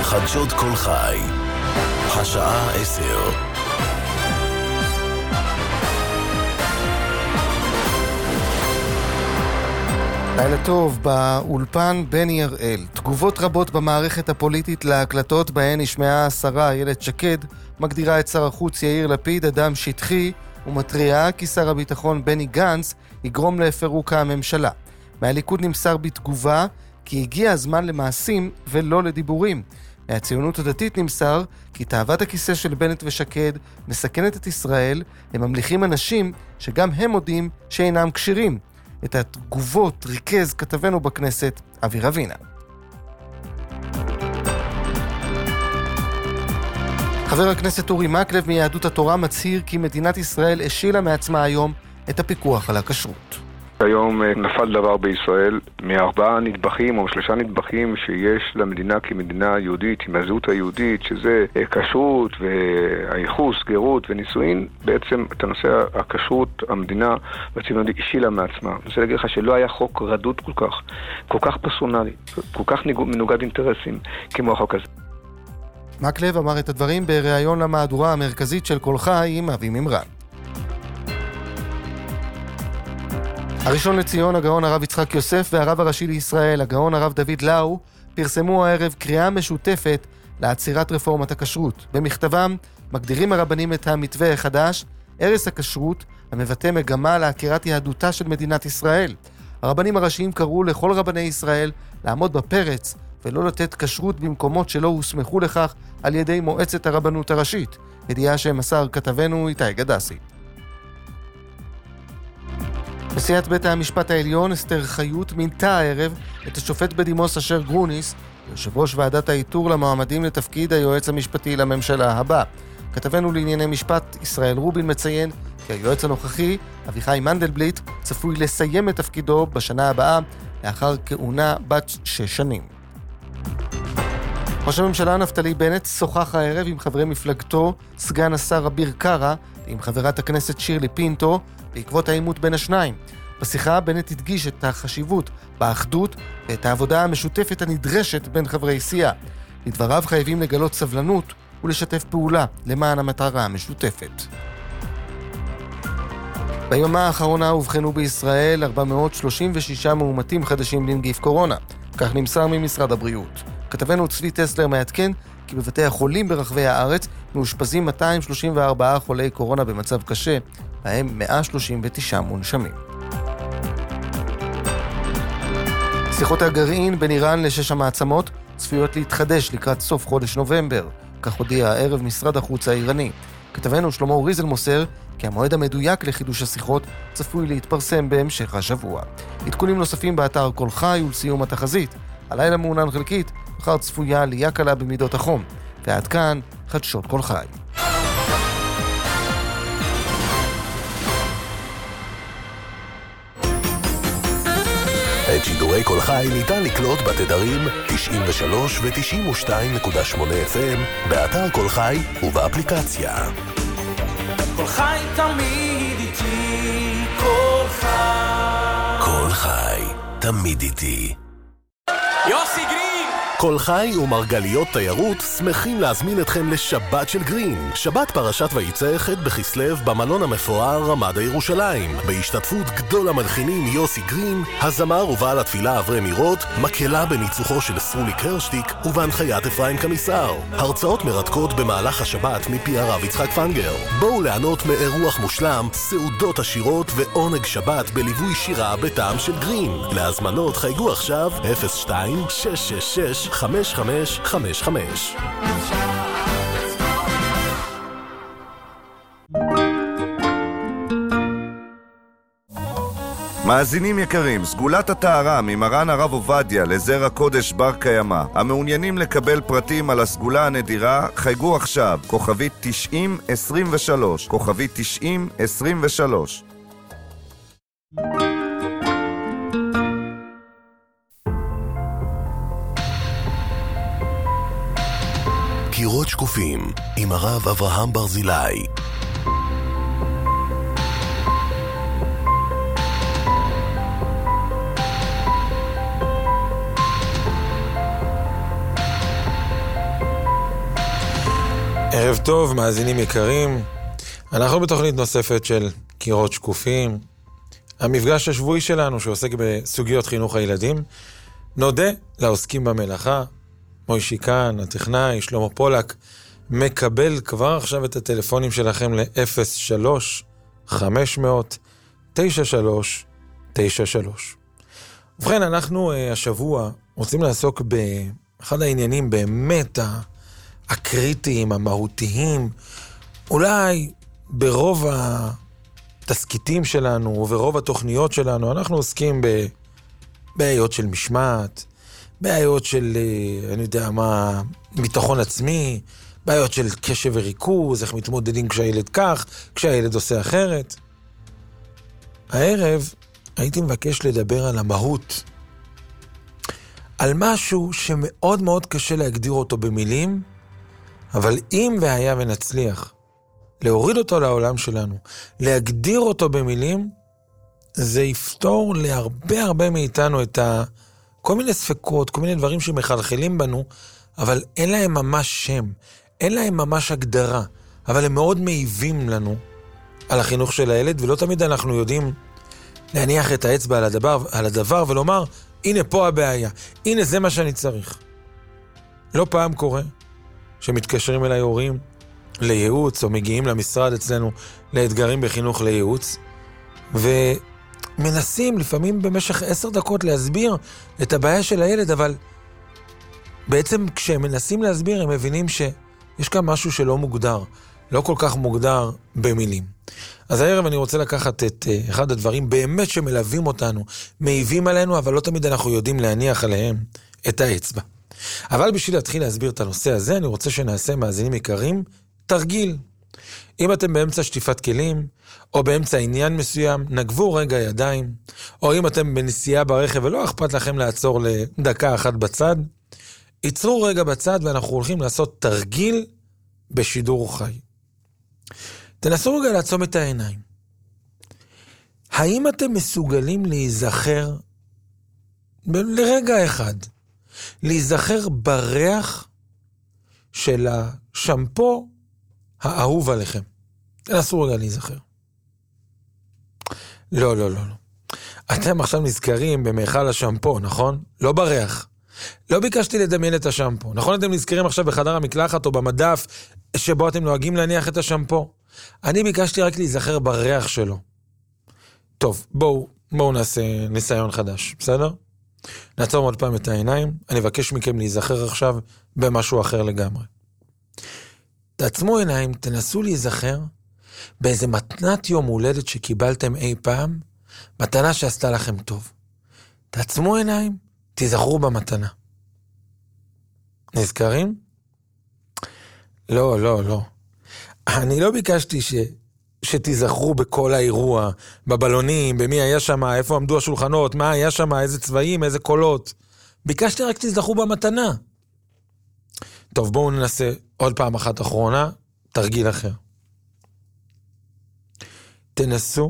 חדשות כל חי. השעה 10. לילה טוב, באולפן בני הראל. תגובות רבות במערכת הפוליטית להקלטות בהן נשמעה השרה איילת שקד, מגדירה את שר החוץ יאיר לפיד אדם שטחי, ומתריעה כי שר הביטחון בני גנץ יגרום לפירוק הממשלה. מהליכוד נמסר בתגובה כי הגיע הזמן למעשים ולא לדיבורים. מהציונות הדתית נמסר כי תאוות הכיסא של בנט ושקד מסכנת את ישראל, הם ממליכים אנשים שגם הם מודים שאינם כשירים. את התגובות ריכז כתבנו בכנסת אבי רבינה. חבר הכנסת אורי מקלב מיהדות התורה מצהיר כי מדינת ישראל השילה מעצמה היום את הפיקוח על הכשרות. היום נפל דבר בישראל מארבעה נדבכים או שלושה נדבכים שיש למדינה כמדינה יהודית עם הזהות היהודית, שזה כשרות והייחוס, גרות ונישואין. בעצם את הנושא הכשרות המדינה והציונות השילה מעצמה. אני רוצה להגיד לך שלא היה חוק רדוד כל כך פרסונלי, כל כך מנוגד אינטרסים כמו החוק הזה. מקלב אמר את הדברים בריאיון למהדורה המרכזית של כל חי עם אבי ממרן. הראשון לציון, הגאון הרב יצחק יוסף והרב הראשי לישראל, הגאון הרב דוד לאו, פרסמו הערב קריאה משותפת לעצירת רפורמת הכשרות. במכתבם מגדירים הרבנים את המתווה החדש, ערש הכשרות, המבטא מגמה להכירת יהדותה של מדינת ישראל. הרבנים הראשיים קראו לכל רבני ישראל לעמוד בפרץ ולא לתת כשרות במקומות שלא הוסמכו לכך על ידי מועצת הרבנות הראשית. ידיעה שמסר כתבנו איתי גדסי. נשיאת בית המשפט העליון אסתר חיות מינתה הערב את השופט בדימוס אשר גרוניס, יושב ראש ועדת האיתור למועמדים לתפקיד היועץ המשפטי לממשלה הבא. כתבנו לענייני משפט ישראל רובין מציין כי היועץ הנוכחי, אביחי מנדלבליט, צפוי לסיים את תפקידו בשנה הבאה לאחר כהונה בת 6 שנים. ראש הממשלה נפתלי בנט שוחח הערב עם חברי מפלגתו, סגן השר אביר קארה, עם חברת הכנסת שירלי פינטו, בעקבות העימות בין השניים. בשיחה בנט הדגיש את החשיבות באחדות ואת העבודה המשותפת הנדרשת בין חברי סיעה. לדבריו חייבים לגלות סבלנות ולשתף פעולה למען המטרה המשותפת. ביומה האחרונה הובחנו בישראל 436 מאומתים חדשים לנגיף קורונה. כך נמסר ממשרד הבריאות. כתבנו צבי טסלר מעדכן כי בבתי החולים ברחבי הארץ מאושפזים 234 חולי קורונה במצב קשה, בהם 139 מונשמים. שיחות הגרעין בין איראן לשש המעצמות צפויות להתחדש לקראת סוף חודש נובמבר, כך הודיע הערב משרד החוץ האיראני. כתבנו שלמה ריזל מוסר כי המועד המדויק לחידוש השיחות צפוי להתפרסם בהמשך השבוע. עדכונים נוספים באתר כל חי ולסיום התחזית. הלילה מעונן חלקית, מחר צפויה עלייה קלה במידות החום. ועד כאן חדשות כל חי. את שידורי כל חי ניתן לקלוט בתדרים 93 ו-92.8 FM באתר כל חי ובאפליקציה. כל חי תמיד איתי, כל חי. כל חי תמיד איתי. יוסי גרין! כל חי ומרגליות תיירות שמחים להזמין אתכם לשבת של גרין. שבת פרשת ויצא ח' בכסלו במלון המפואר רמדה ירושלים. בהשתתפות גדול המלחינים יוסי גרין, הזמר ובעל התפילה אברהם מירות, מקהלה בניצוחו של סרולי קרשטיק ובהנחיית אפרים קמיסר. הרצאות מרתקות במהלך השבת מפי הרב יצחק פנגר. בואו ליהנות מאירוח מושלם, סעודות עשירות ועונג שבת בליווי שירה בטעם של גרין. להזמנות חייגו עכשיו 02-666-5555. מאזינים יקרים, סגולת הטהרה ממרן הרב עובדיה לזרע קודש בר קיימא. המעוניינים לקבל פרטים על הסגולה הנדירה, חייגו עכשיו, כוכבית 9023, כוכבית 9023. קירות שקופים עם הרב אברהם ברזילי. ערב טוב, מאזינים יקרים. אנחנו בתוכנית נוספת של קירות שקופים. המפגש השבועי שלנו שעוסק בסוגיות חינוך הילדים. נודה לעוסקים במלאכה. מוישי כאן, הטכנאי, שלמה פולק, מקבל כבר עכשיו את הטלפונים שלכם ל-03-500-9393. ובכן, אנחנו השבוע רוצים לעסוק באחד העניינים באמת הקריטיים, המהותיים, אולי ברוב התסקיטים שלנו וברוב התוכניות שלנו, אנחנו עוסקים בבעיות של משמעת, בעיות של, אני יודע מה, ביטחון עצמי, בעיות של קשב וריכוז, איך מתמודדים כשהילד כך, כשהילד עושה אחרת. הערב הייתי מבקש לדבר על המהות, על משהו שמאוד מאוד קשה להגדיר אותו במילים, אבל אם והיה ונצליח להוריד אותו לעולם שלנו, להגדיר אותו במילים, זה יפתור להרבה מאיתנו את כל מיני ספקות, כל מיני דברים שמחלחלים בנו, אבל אין להם ממש שם, אין להם ממש הגדרה, אבל הם מאוד מעיבים לנו על החינוך של הילד, ולא תמיד אנחנו יודעים להניח את האצבע על הדבר ולומר, הנה פה הבעיה, הנה זה מה שאני צריך. לא פעם קורה שמתקשרים אליי הורים לייעוץ, או מגיעים למשרד אצלנו לאתגרים בחינוך לייעוץ, ומנסים לפעמים במשך 10 דקות להסביר את הבעיה של הילד, אבל בעצם כשהם מנסים להסביר הם מבינים שיש כאן משהו שלא מוגדר, לא כל כך מוגדר במילים. אז הערב אני רוצה לקחת את אחד הדברים באמת שמלווים אותנו, מעיבים עלינו, אבל לא תמיד אנחנו יודעים להניח עליהם את האצבע. אבל בשביל להתחיל להסביר את הנושא הזה, אני רוצה שנעשה, מאזינים יקרים, תרגיל. אם אתם באמצע שטיפת כלים, או באמצע עניין מסוים, נגבו רגע ידיים, או אם אתם בנסיעה ברכב ולא אכפת לכם לעצור לדקה אחת בצד, ייצרו רגע בצד ואנחנו הולכים לעשות תרגיל בשידור חי. תנסו רגע לעצום את העיניים. האם אתם מסוגלים להיזכר לרגע אחד, להיזכר בריח של השמפו האהוב עליכם? תנסו רגע להיזכר. לא. אתם עכשיו נזכרים במאכל השמפו, נכון? לא בריח. לא ביקשתי לדמיין את השמפו. נכון, אתם נזכרים עכשיו בחדר המקלחת או במדף שבו אתם נוהגים להניח את השמפו. אני ביקשתי רק להיזכר בריח שלו. טוב, בואו נעשה ניסיון חדש, בסדר? נעצור עוד פעם את העיניים. אני אבקש מכם להיזכר עכשיו במשהו אחר לגמרי. תעצמו עיניים, תנסו להיזכר באיזה מתנת יום הולדת שקיבלתם אי פעם, מתנה שעשתה לכם טוב. תעצמו עיניים, תיזכרו במתנה. נזכרים? לא. אני לא ביקשתי שתיזכרו בכל האירוע, בבלונים, במי היה שם, איפה עמדו השולחנות, מה היה שם, איזה צבעים, איזה קולות. ביקשתי רק תיזכרו במתנה. טוב, בואו ננסה עוד פעם אחת אחרונה, תרגיל אחר. תנסו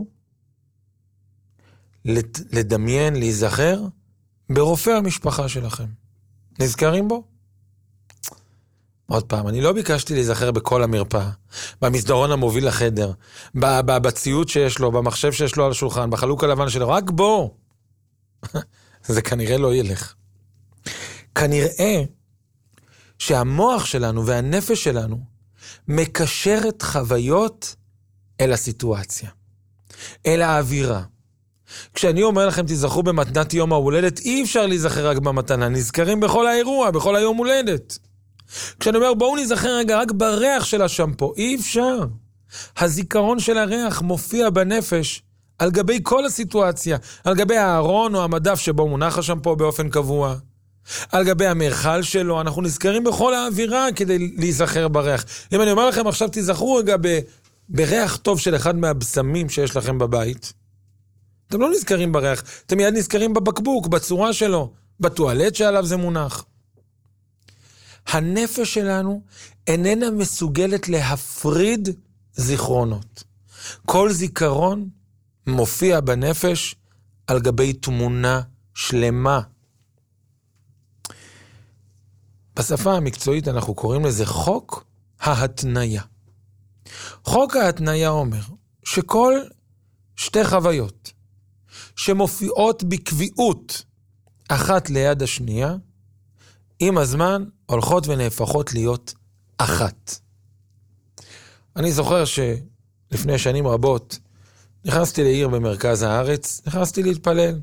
לדמיין, להיזכר ברופא המשפחה שלכם. נזכרים בו? עוד פעם, אני לא ביקשתי להיזכר בכל המרפאה, במסדרון המוביל לחדר, בציוד שיש לו, במחשב שיש לו על השולחן, בחלוק הלבן שלו, רק בו. זה כנראה לא ילך. כנראה שהמוח שלנו והנפש שלנו מקשרת חוויות אל הסיטואציה, אל האווירה. כשאני אומר לכם תזכרו במתנת יום ההולדת, אי אפשר להיזכר רק במתנה, נזכרים בכל האירוע, בכל היום הולדת. כשאני אומר בואו נזכר רגע רק בריח של השמפו, אי אפשר. הזיכרון של הריח מופיע בנפש על גבי כל הסיטואציה, על גבי הארון או המדף שבו מונח השמפו באופן קבוע, על גבי המרחל שלו, אנחנו נזכרים בכל האווירה כדי להיזכר בריח. אם אני אומר לכם עכשיו תזכרו רגע בריח טוב של אחד מהבשמים שיש לכם בבית, אתם לא נזכרים בריח, אתם מיד נזכרים בבקבוק, בצורה שלו, בטואלט שעליו זה מונח. הנפש שלנו איננה מסוגלת להפריד זיכרונות. כל זיכרון מופיע בנפש על גבי תמונה שלמה. בשפה המקצועית אנחנו קוראים לזה חוק ההתניה. חוק ההתניה אומר שכל שתי חוויות שמופיעות בקביעות אחת ליד השנייה, עם הזמן הולכות ונהפכות להיות אחת. אני זוכר שלפני שנים רבות נכנסתי לעיר במרכז הארץ, נכנסתי להתפלל.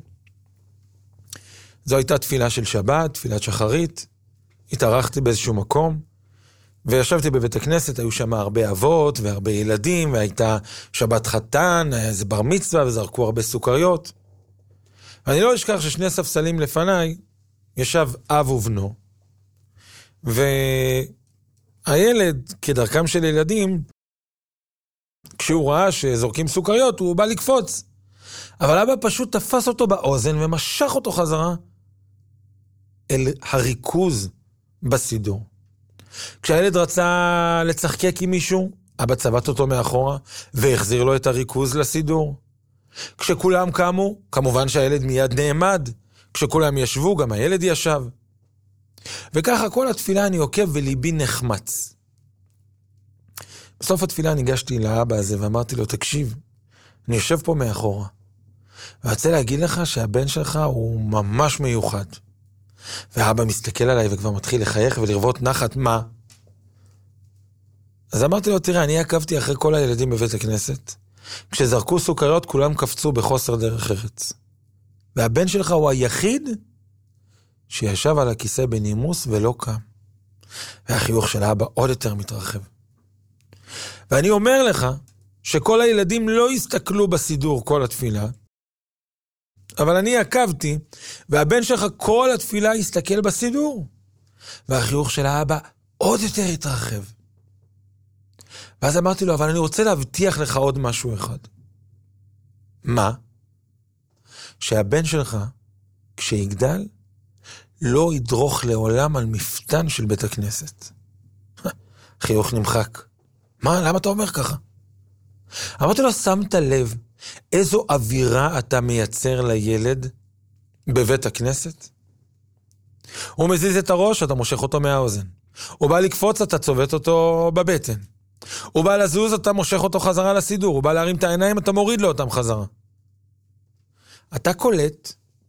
זו הייתה תפילה של שבת, תפילת שחרית. התארחתי באיזשהו מקום, וישבתי בבית הכנסת, היו שם הרבה אבות והרבה ילדים, והייתה שבת חתן, איזה בר מצווה, וזרקו הרבה סוכריות. ואני לא אשכח ששני ספסלים לפניי, ישב אב ובנו, והילד, כדרכם של ילדים, כשהוא ראה שזורקים סוכריות, הוא בא לקפוץ. אבל אבא פשוט תפס אותו באוזן, ומשך אותו חזרה אל הריכוז בסידור. כשהילד רצה לצחקק עם מישהו, אבא צבט אותו מאחורה, והחזיר לו את הריכוז לסידור. כשכולם קמו, כמובן שהילד מיד נעמד. כשכולם ישבו, גם הילד ישב. וככה כל התפילה אני עוקב וליבי נחמץ. בסוף התפילה ניגשתי לאבא הזה ואמרתי לו, תקשיב, אני יושב פה מאחורה, ורצה להגיד לך שהבן שלך הוא ממש מיוחד. והאבא מסתכל עליי וכבר מתחיל לחייך ולרבות נחת, מה? אז אמרתי לו, תראה, אני עקבתי אחרי כל הילדים בבית הכנסת. כשזרקו סוכריות כולם קפצו בחוסר דרך ארץ. והבן שלך הוא היחיד שישב על הכיסא בנימוס ולא קם. והחיוך של האבא עוד יותר מתרחב. ואני אומר לך שכל הילדים לא הסתכלו בסידור כל התפילה, אבל אני עקבתי, והבן שלך כל התפילה הסתכל בסידור. והחיוך של האבא עוד יותר התרחב. ואז אמרתי לו, אבל אני רוצה להבטיח לך עוד משהו אחד. מה? שהבן שלך, כשיגדל, לא ידרוך לעולם על מפתן של בית הכנסת. חיוך נמחק. מה? למה אתה אומר ככה? אמרתי לו, שמת לב איזו אווירה אתה מייצר לילד בבית הכנסת? הוא מזיז את הראש, אתה מושך אותו מהאוזן. הוא בא לקפוץ, אתה צובט אותו בבטן. הוא בא לזוז, אתה מושך אותו חזרה לסידור. הוא בא להרים את העיניים, אתה מוריד לו אותם חזרה. אתה קולט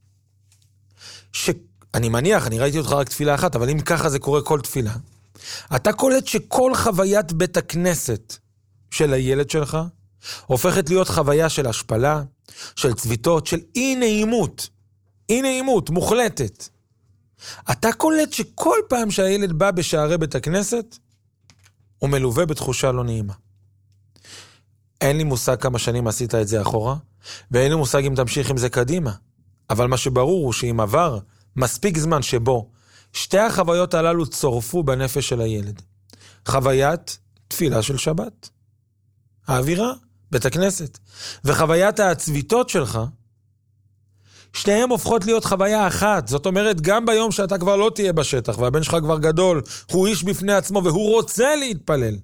אני מניח, אני ראיתי אותך רק תפילה אחת, אבל אם ככה זה קורה כל תפילה, אתה קולט שכל חוויית בית הכנסת של הילד שלך, הופכת להיות חוויה של השפלה, של צביטות, של אי נעימות מוחלטת. אתה קולט שכל פעם שהילד בא בשערי בית הכנסת, הוא מלווה בתחושה לא נעימה. אין לי מושג כמה שנים עשית את זה אחורה, ואין לי מושג אם תמשיך עם זה קדימה. אבל מה שברור הוא שאם עבר מספיק זמן שבו שתי החוויות הללו צורפו בנפש של הילד. חוויית תפילה של שבת, האווירה, בית הכנסת, וחוויית הצביטות שלך, שניהם הופכות להיות חוויה אחת. זאת אומרת, גם ביום שאתה כבר לא תהיה בשטח, והבן שלך כבר גדול, הוא איש בפני עצמו, והוא רוצה להתפלל.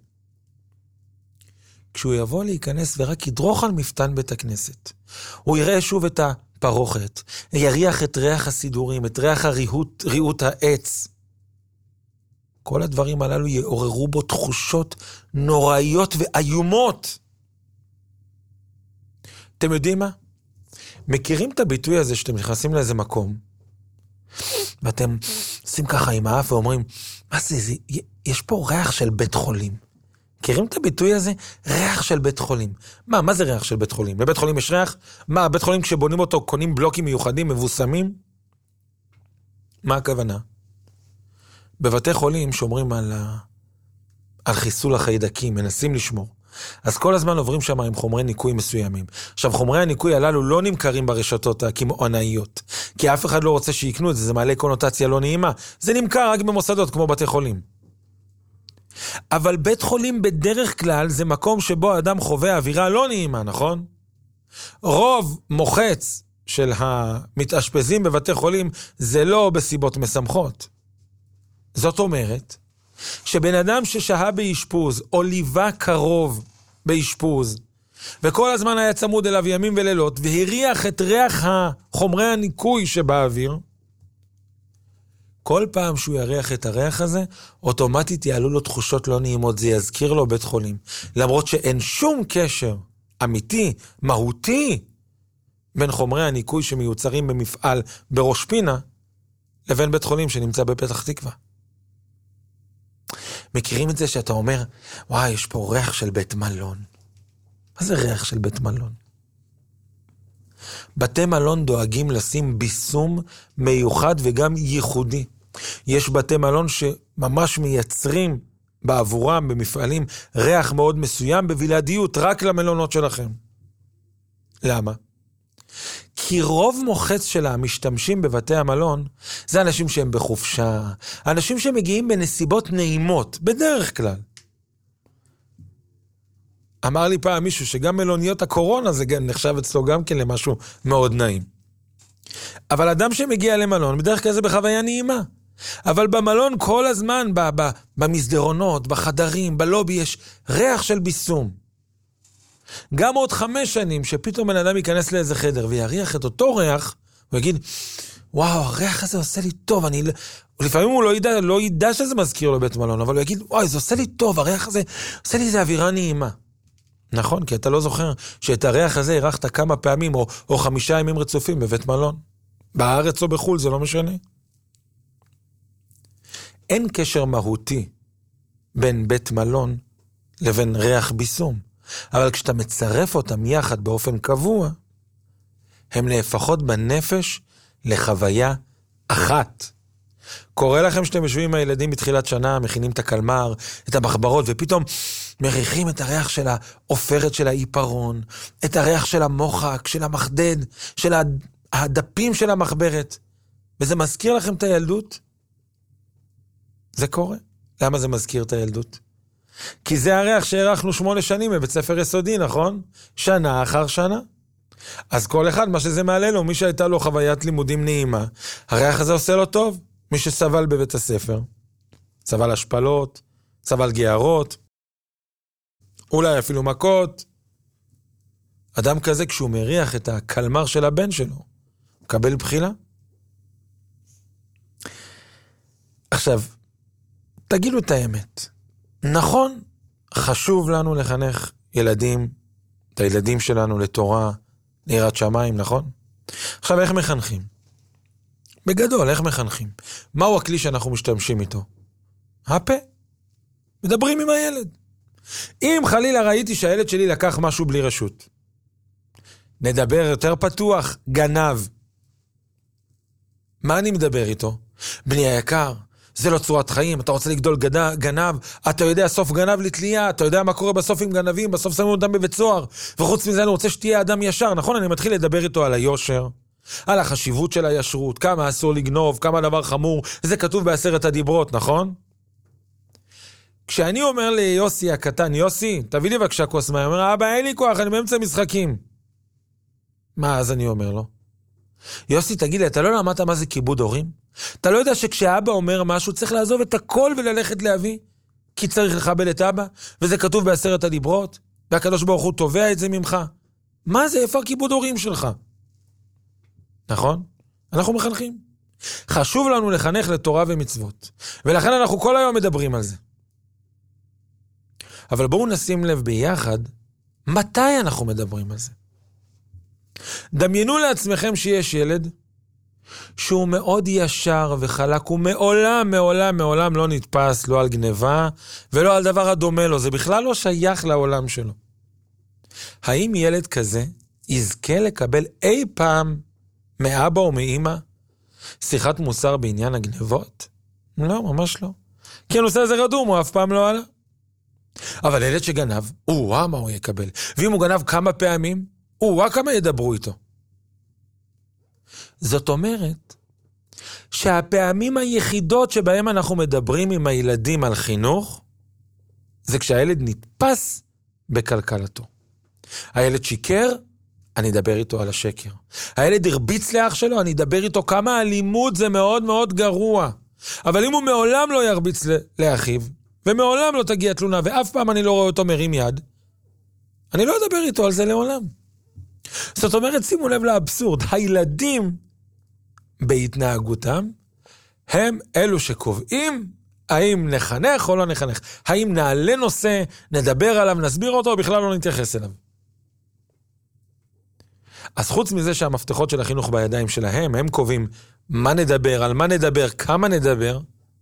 כשהוא יבוא להיכנס ורק ידרוך על מפתן בית הכנסת, הוא יראה שוב את הפרוכת, יריח את ריח הסידורים, את ריח ריאות העץ. כל הדברים הללו יעוררו בו תחושות נוראיות ואיומות. אתם יודעים מה? מכירים את הביטוי הזה שאתם נכנסים לאיזה מקום, ואתם עושים ככה עם האף ואומרים, מה זה, יש פה ריח של בית חולים. מכירים את הביטוי הזה? ריח של בית חולים. מה זה ריח של בית חולים? לבית חולים יש ריח? מה, בית חולים כשבונים אותו קונים בלוקים מיוחדים, מבוסמים? מה הכוונה? בבתי חולים שומרים על חיסול החיידקים, מנסים לשמור. אז כל הזמן עוברים שם עם חומרי ניקוי מסוימים. עכשיו, חומרי הניקוי הללו לא נמכרים ברשתות הקמעונאיות, כי אף אחד לא רוצה שיקנו את זה, זה מעלה קונוטציה לא נעימה. זה נמכר רק במוסדות כמו בתי חולים. אבל בית חולים בדרך כלל זה מקום שבו האדם חווה אווירה לא נעימה, נכון? רוב מוחץ של המתאשפזים בבתי חולים זה לא בסיבות משמחות. זאת אומרת, שבן אדם ששהה באשפוז, או ליווה קרוב באשפוז, וכל הזמן היה צמוד אליו ימים ולילות, והריח את ריח חומרי הניקוי שבאוויר, כל פעם שהוא יריח את הריח הזה, אוטומטית יעלו לו תחושות לא נעימות, זה יזכיר לו בית חולים. למרות שאין שום קשר אמיתי, מהותי, בין חומרי הניקוי שמיוצרים במפעל בראש פינה, לבין בית חולים שנמצא בפתח תקווה. מכירים את זה שאתה אומר, וואי, יש פה ריח של בית מלון. מה זה ריח של בית מלון? בתי מלון דואגים לשים ביסום מיוחד וגם ייחודי. יש בתי מלון שממש מייצרים בעבורם, במפעלים, ריח מאוד מסוים בבלעדיות, רק למלונות שלכם. למה? כי רוב מוחץ של המשתמשים בבתי המלון, זה אנשים שהם בחופשה, אנשים שמגיעים בנסיבות נעימות, בדרך כלל. אמר לי פעם מישהו שגם מלוניות הקורונה זה נחשב אצלו גם כן למשהו מאוד נעים. אבל אדם שמגיע למלון, בדרך כלל זה בחוויה נעימה. אבל במלון כל הזמן, במסדרונות, בחדרים, בלובי, יש ריח של ביסום. גם עוד 5 שנים שפתאום בן אדם ייכנס לאיזה חדר ויריח את אותו ריח, הוא יגיד, וואו, הריח הזה עושה לי טוב, לפעמים הוא לא ידע שזה מזכיר לו בית מלון, אבל הוא יגיד, וואי, זה עושה לי טוב, הריח הזה עושה לי איזה אווירה נעימה. נכון, כי אתה לא זוכר שאת הריח הזה הרחת כמה פעמים או 5 ימים רצופים בבית מלון. בארץ או בחול, זה לא משנה. אין קשר מהותי בין בית מלון לבין ריח ביסום. אבל כשאתה מצרף אותם יחד באופן קבוע, הם לפחות בנפש לחוויה אחת. קורה לכם שאתם יושבים עם הילדים בתחילת שנה, מכינים את הקלמר, את המחברות, ופתאום מריחים את הריח של האופרת של העיפרון, את הריח של המוחק, של המחדד, של הדפים של המחברת. וזה מזכיר לכם את הילדות? זה קורה. למה זה מזכיר את הילדות? כי זה הריח שהרחנו 8 שנים בבית ספר יסודי, נכון? שנה אחר שנה. אז כל אחד, מה שזה מעלה לו, מי שהייתה לו חוויית לימודים נעימה, הריח הזה עושה לו טוב. מי שסבל בבית הספר, סבל השפלות, סבל גערות, אולי אפילו מכות. אדם כזה, כשהוא מריח את הקלמר של הבן שלו, מקבל בחילה. עכשיו, תגידו את האמת. נכון, חשוב לנו לחנך ילדים, את הילדים שלנו לתורה, ליראת שמיים, נכון? עכשיו, איך מחנכים? בגדול, איך מחנכים? מהו הכלי שאנחנו משתמשים איתו? הפה. מדברים עם הילד. אם חלילה ראיתי שהילד שלי לקח משהו בלי רשות, נדבר יותר פתוח, גנב. מה אני מדבר איתו? בני היקר, זה לא צורת חיים, אתה רוצה לגדול גנב, אתה יודע סוף גנב לתלייה, אתה יודע מה קורה בסוף עם גנבים, בסוף שמים אותם בבית סוהר, וחוץ מזה אני רוצה שתהיה אדם ישר, נכון? אני מתחיל לדבר איתו על היושר, על החשיבות של הישרות, כמה אסור לגנוב, כמה דבר חמור, זה כתוב ב10 הדיברות, נכון? כשאני אומר ליוסי הקטן, יוסי, תביא לי בבקשה כוס מים, הוא אומר, אבא, אין לי כוח, אני באמצע משחקים. מה אז אני אומר לו? יוסי, תגיד לי, אתה לא למדת מה זה כיבוד הורים? אתה לא יודע שכשאבא אומר משהו, צריך לעזוב את הכל וללכת להביא? כי צריך לכבד את אבא, וזה כתוב ב10 הדיברות, והקדוש ברוך הוא תובע את זה ממך. מה זה? איפה הכיבוד הורים שלך? נכון? אנחנו מחנכים. חשוב לנו לחנך לתורה ומצוות. ולכן אנחנו כל היום מדברים על זה. אבל בואו נשים לב ביחד, מתי אנחנו מדברים על זה? דמיינו לעצמכם שיש ילד שהוא מאוד ישר וחלק, הוא מעולם לא נתפס, לא על גניבה ולא על דבר הדומה לו, זה בכלל לא שייך לעולם שלו. האם ילד כזה יזכה לקבל אי פעם מאבא או מאמא שיחת מוסר בעניין הגניבות? לא, ממש לא. כי הנושא הזה רדום, הוא אף פעם לא עלה. אבל ילד שגנב, מה הוא יקבל? ואם הוא גנב כמה פעמים, כמה ידברו איתו. זאת אומרת, שהפעמים היחידות שבהם אנחנו מדברים עם הילדים על חינוך, זה כשהילד נתפס בקלקלתו. הילד שיקר, אני אדבר איתו על השקר. הילד הרביץ לאח שלו, אני אדבר איתו כמה אלימות זה מאוד מאוד גרוע. אבל אם הוא מעולם לא ירביץ לאחיו, ומעולם לא תגיע תלונה, ואף פעם אני לא רואה אותו מרים יד, אני לא אדבר איתו על זה לעולם. זאת אומרת, שימו לב לאבסורד, הילדים בהתנהגותם הם אלו שקובעים האם נחנך או לא נחנך. האם נעלה נושא, נדבר עליו, נסביר אותו, או בכלל לא נתייחס אליו. אז חוץ מזה שהמפתחות של החינוך בידיים שלהם, הם קובעים מה נדבר, על מה נדבר, כמה נדבר,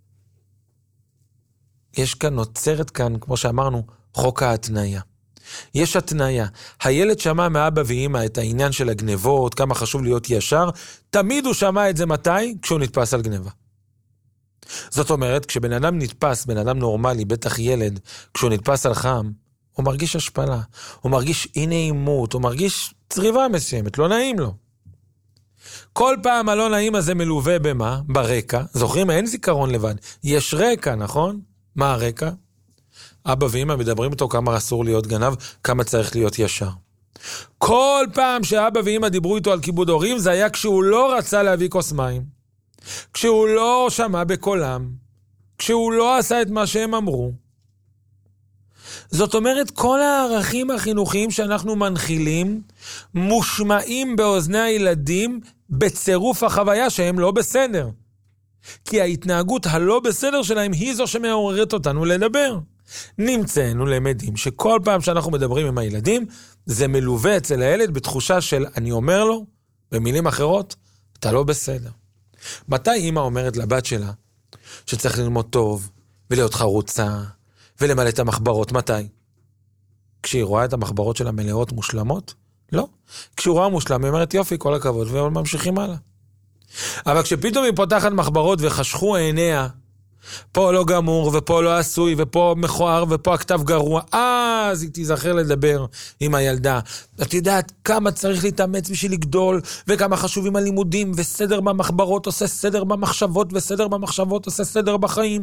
יש כאן, נוצרת כאן, כמו שאמרנו, חוק ההתניה. יש התניה. הילד שמע מאבא ואמא את העניין של הגנבות, כמה חשוב להיות ישר, תמיד הוא שמע את זה מתי? כשהוא נתפס על גנבה. זאת אומרת, כשבן אדם נתפס, בן אדם נורמלי, בטח ילד, כשהוא נתפס על חם, הוא מרגיש השפלה, הוא מרגיש אי נעימות, הוא מרגיש צריבה מסוימת, לא נעים לו. כל פעם הלא נעים הזה מלווה במה? ברקע. זוכרים? אין זיכרון לבד. יש רקע, נכון? מה הרקע? אבא ואמא מדברים איתו כמה אסור להיות גנב, כמה צריך להיות ישר. כל פעם שאבא ואמא דיברו איתו על כיבוד הורים, זה היה כשהוא לא רצה להביא כוס מים. כשהוא לא שמע בקולם. כשהוא לא עשה את מה שהם אמרו. זאת אומרת, כל הערכים החינוכיים שאנחנו מנחילים, מושמעים באוזני הילדים בצירוף החוויה שהם לא בסדר. כי ההתנהגות הלא בסדר שלהם היא זו שמעוררת אותנו לדבר. נמצאנו למדים שכל פעם שאנחנו מדברים עם הילדים, זה מלווה אצל הילד בתחושה של, אני אומר לו, במילים אחרות, אתה לא בסדר. מתי אמא אומרת לבת שלה, שצריך ללמוד טוב, ולהיות חרוצה, ולמלא את המחברות? מתי? כשהיא רואה את המחברות שלה מלאות מושלמות? לא. כשהיא רואה מושלם, היא אומרת יופי, כל הכבוד, וממשיכים הלאה. אבל כשפתאום היא פותחת מחברות וחשכו עיניה, פה לא גמור, ופה לא עשוי, ופה מכוער, ופה הכתב גרוע, אז היא תיזכר לדבר עם הילדה. את יודעת כמה צריך להתאמץ בשביל לגדול, וכמה חשובים הלימודים, וסדר במחברות עושה סדר במחשבות, וסדר במחשבות עושה סדר בחיים.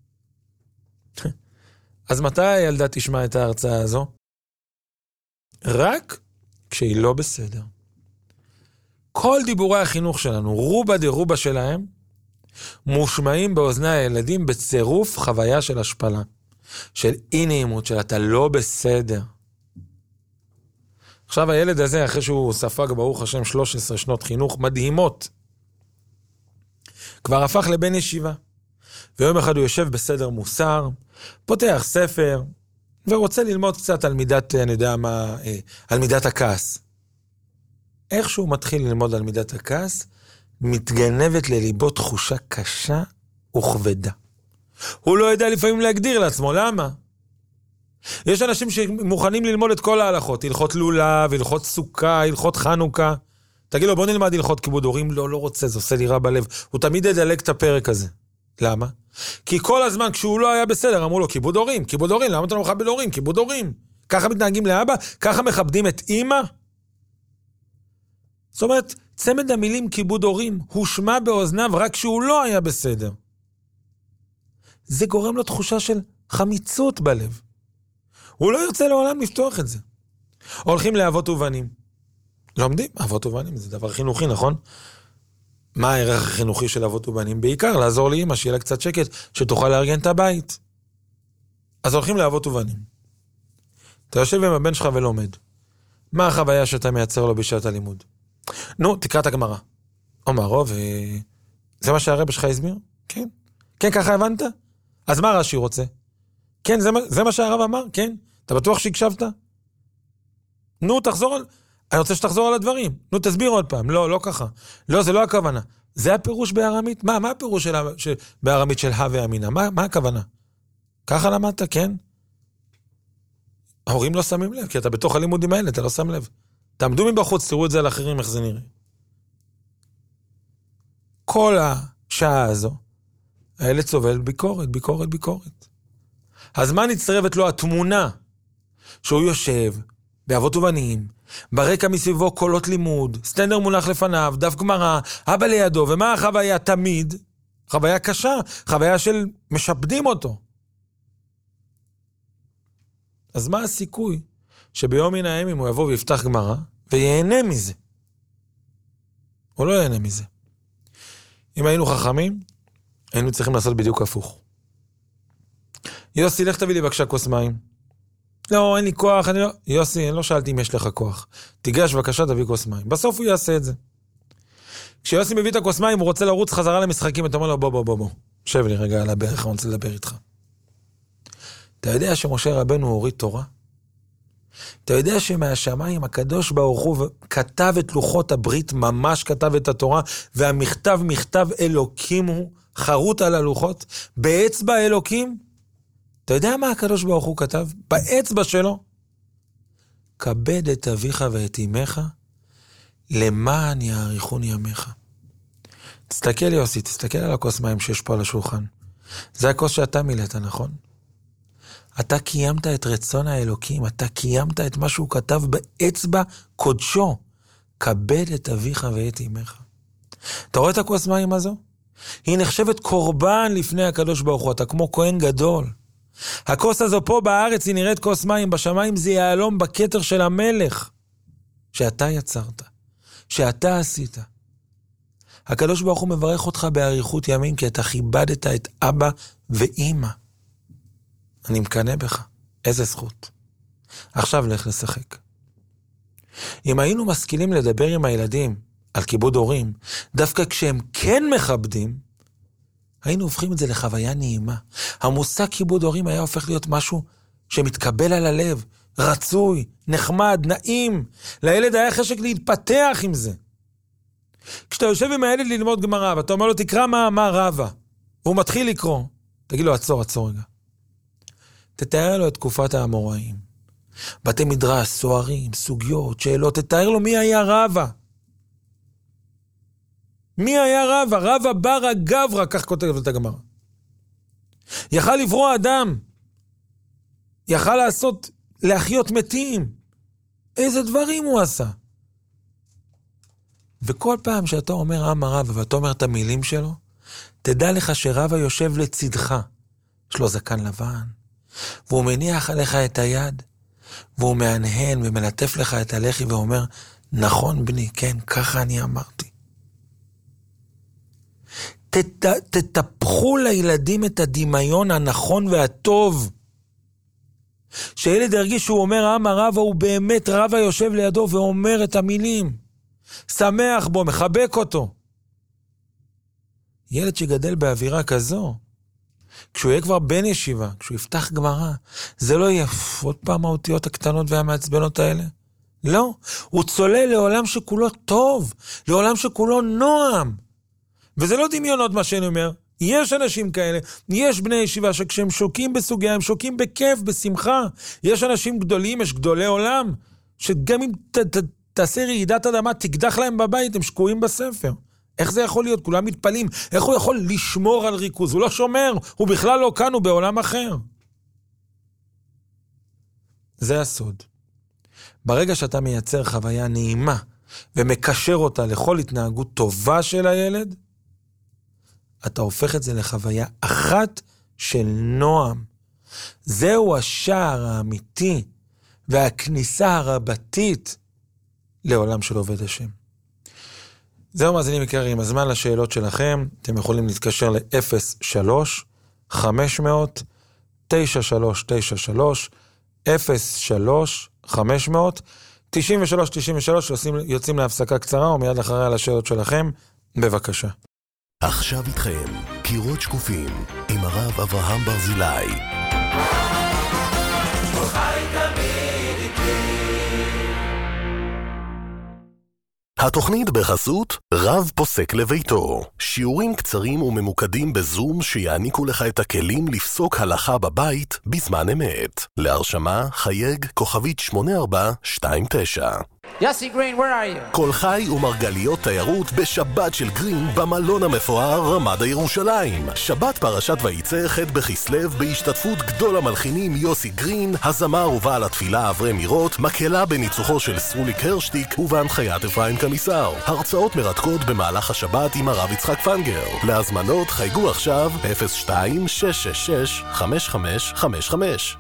אז מתי הילדה תשמע את ההרצאה הזו? רק כשהיא לא בסדר. כל דיבורי החינוך שלנו, רובה דרובה שלהם, מושמעים באוזני הילדים בצירוף חוויה של השפלה, של אי נעימות, של אתה לא בסדר. עכשיו הילד הזה, אחרי שהוא ספג ברוך השם 13 שנות חינוך מדהימות, כבר הפך לבן ישיבה. ויום אחד הוא יושב בסדר מוסר, פותח ספר, ורוצה ללמוד קצת על מידת, אני יודע מה, על מידת הכעס. איך שהוא מתחיל ללמוד על מידת הכעס, מתגנבת לליבו תחושה קשה וכבדה. הוא לא יודע לפעמים להגדיר לעצמו, למה? יש אנשים שמוכנים ללמוד את כל ההלכות, הלכות לולב, הלכות סוכה, הלכות חנוכה. תגיד לו, בוא נלמד הלכות כיבוד הורים, לא רוצה, זה עושה לי רע בלב. הוא תמיד ידלק את הפרק הזה. למה? כי כל הזמן כשהוא לא היה בסדר, אמרו לו, כיבוד הורים, למה אתה לא מכבד הורים? כיבוד הורים. ככה מתנהגים לאבא? ככה מכבדים את אמא? זאת אומרת, צמד המילים כיבוד הורים הושמע באוזניו רק כשהוא לא היה בסדר. זה גורם לו תחושה של חמיצות בלב. הוא לא ירצה לעולם לפתוח את זה. הולכים לאבות ובנים. לומדים, אבות ובנים, זה דבר חינוכי, נכון? מה הערך החינוכי של אבות ובנים? בעיקר לעזור לאמא, שיהיה לה קצת שקט, שתוכל לארגן את הבית. אז הולכים לאבות ובנים. אתה יושב עם הבן שלך ולומד. מה החוויה שאתה מייצר לו בשעת הלימוד? נו, תקרא את הגמרא. אומר, זה מה שהרבא שלך הסביר? כן. כן, ככה הבנת? אז מה רש"י רוצה? כן, זה מה שהרב אמר? כן. אתה בטוח שהקשבת? נו, תחזור על... אני רוצה שתחזור על הדברים. נו, תסביר עוד פעם. לא ככה. לא, זה לא הכוונה. זה הפירוש בארמית? מה הפירוש בארמית של ואמינה? מה הכוונה? ככה למדת, כן? ההורים לא שמים לב, כי אתה בתוך הלימודים האלה, אתה לא שם לב. תעמדו מבחוץ, תראו את זה על אחרים, איך זה נראה. כל השעה הזו, הילד סובל ביקורת. אז מה נצטרבת לו התמונה? שהוא יושב, באבות ובנים, ברקע מסביבו קולות לימוד, סטנדר מונח לפניו, דף גמרא, אבא לידו, ומה החוויה תמיד? חוויה קשה, חוויה של משפדים אותו. אז מה הסיכוי שביום מן הימים הוא יבוא ויפתח גמרא ויהנה מזה? הוא לא יהנה מזה. אם היינו חכמים, היינו צריכים לעשות בדיוק הפוך. יוסי, לך תביא לי בבקשה כוס מים. לא, אין לי כוח, אני לא... יוסי, אני לא שאלתי אם יש לך כוח. תיגש בבקשה, תביא כוס מים. בסוף הוא יעשה את זה. כשיוסי מביא את הכוס מים, הוא רוצה לרוץ חזרה למשחקים, אתה אומר לו, בוא. שב לי רגע על הברך, אני רוצה לדבר איתך. אתה יודע שמשה רבנו הוריד תורה? אתה יודע שמהשמיים הקדוש ברוך הוא כתב את לוחות הברית, ממש כתב את התורה, והמכתב מכתב אלוקים הוא, חרוט על הלוחות, באצבע אלוקים? אתה יודע מה הקדוש ברוך הוא כתב? באצבע שלו? כבד את אביך ואת אמך, למען יאריכון ימיך. תסתכל יוסי, תסתכל על הכוס מים שיש פה על השולחן. זה הכוס שאתה מילאת, נכון? אתה קיימת את רצון האלוקים, אתה קיימת את מה שהוא כתב באצבע קודשו. כבד את אביך ואת אמך. אתה רואה את הכוס מים הזו? היא נחשבת קורבן לפני הקדוש ברוך הוא, אתה כמו כהן גדול. הכוס הזו פה בארץ היא נראית כוס מים, בשמיים זה יעלום בכתר של המלך, שאתה יצרת, שאתה עשית. הקדוש ברוך הוא מברך אותך באריכות ימים, כי אתה כיבדת את אבא ואמא. אני מקנא בך, איזה זכות. עכשיו לך לשחק. אם היינו משכילים לדבר עם הילדים על כיבוד הורים, דווקא כשהם כן מכבדים, היינו הופכים את זה לחוויה נעימה. המושג כיבוד הורים היה הופך להיות משהו שמתקבל על הלב, רצוי, נחמד, נעים. לילד היה חשק להתפתח עם זה. כשאתה יושב עם הילד ללמוד גמרא, ואתה אומר לו, תקרא מה אמר רבא, והוא מתחיל לקרוא, תגיד לו, עצור רגע. תתאר לו את תקופת האמוראים. בתי מדרש, סוערים, סוגיות, שאלות, תתאר לו מי היה רבא. מי היה רבא? רבא בר הגברא, כך כותב את הגמרא. יכל לברוא אדם. יכל להחיות מתים. איזה דברים הוא עשה. וכל פעם שאתה אומר עם הרבא, ואתה אומר את המילים שלו, תדע לך שרבא יושב לצדך. יש לו זקן לבן. והוא מניח עליך את היד, והוא מהנהן ומלטף לך את הלחי ואומר, נכון בני, כן, ככה אני אמרתי. תטפחו לילדים את הדמיון הנכון והטוב. שילד ירגיש שהוא אומר, רבא הוא באמת רבא יושב לידו ואומר את המילים. שמח בו, מחבק אותו. ילד שגדל באווירה כזו, כשהוא יהיה כבר בן ישיבה, כשהוא יפתח גמרא, זה לא יהיה עוד פעם האותיות הקטנות והמעצבנות האלה. לא, הוא צולל לעולם שכולו טוב, לעולם שכולו נועם. וזה לא דמיונות מה שאני אומר. יש אנשים כאלה, יש בני ישיבה שכשהם שוקים בסוגיה, הם שוקים בכיף, בשמחה. יש אנשים גדולים, יש גדולי עולם, שגם אם תעשה רעידת אדמה, תקדח להם בבית, הם שקועים בספר. איך זה יכול להיות? כולם מתפלים. איך הוא יכול לשמור על ריכוז? הוא לא שומר, הוא בכלל לא כאן, הוא בעולם אחר. זה הסוד. ברגע שאתה מייצר חוויה נעימה, ומקשר אותה לכל התנהגות טובה של הילד, אתה הופך את זה לחוויה אחת של נועם. זהו השער האמיתי, והכניסה הרבתית לעולם של עובד השם. זהו מאזינים יקרים, הזמן לשאלות שלכם, אתם יכולים להתקשר ל-03-500-9393, 03-500-9393, יוצאים להפסקה קצרה, ומיד אחריה לשאלות שלכם, בבקשה. עכשיו איתכם, קירות שקופים, עם הרב אברהם ברזילי. התוכנית בחסות רב פוסק לביתו. שיעורים קצרים וממוקדים בזום שיעניקו לך את הכלים לפסוק הלכה בבית בזמן אמת. להרשמה חייג כוכבית 8429. יוסי גרין, where are you? כל חי ומרגליות תיירות בשבת של גרין במלון המפואר רמדה ירושלים. שבת פרשת ויצא ח' בכסלו בהשתתפות גדול המלחינים יוסי גרין, הזמר ובעל התפילה אברהם מירות, מקהלה בניצוחו של סרוליק הרשטיק ובהנחיית אפרים קמיסר. הרצאות מרתקות במהלך השבת עם הרב יצחק פנגר. להזמנות חייגו עכשיו ב-02-666-5555.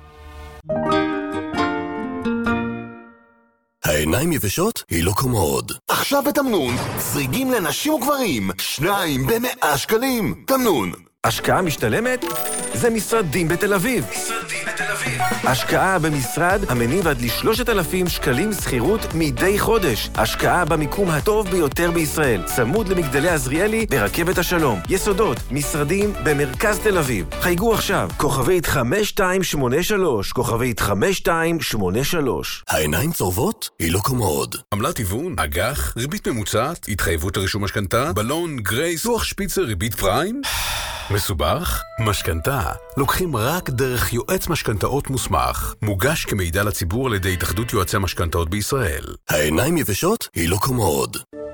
העיניים יבשות? היא לא קומוד. עכשיו בתמנון, זריגים לנשים וגברים, 2 ב100 שקלים. תמנון. השקעה משתלמת? זה משרדים בתל אביב. משרדים בתל אביב. השקעה במשרד המניב עד ל3,000 שקלים שכירות מדי חודש. השקעה במיקום הטוב ביותר בישראל, צמוד למגדלי עזריאלי ברכבת השלום. יסודות, משרדים במרכז תל אביב. חייגו עכשיו, כוכבית 5283, כוכבית 5283. העיניים צורבות? היא לא קומוד. עמלת היוון, אג"ח, ריבית ממוצעת, התחייבות לרישום משכנתה, בלון, גרייס, לוח שפיצר, ריבית פריים? מסובך? משכנתה לוקחים רק דרך יועץ משכנתאות מוסמך, מוגש כמידע לציבור על ידי התאחדות יועצי משכנתאות בישראל. העיניים יבשות? היא לא קומוד.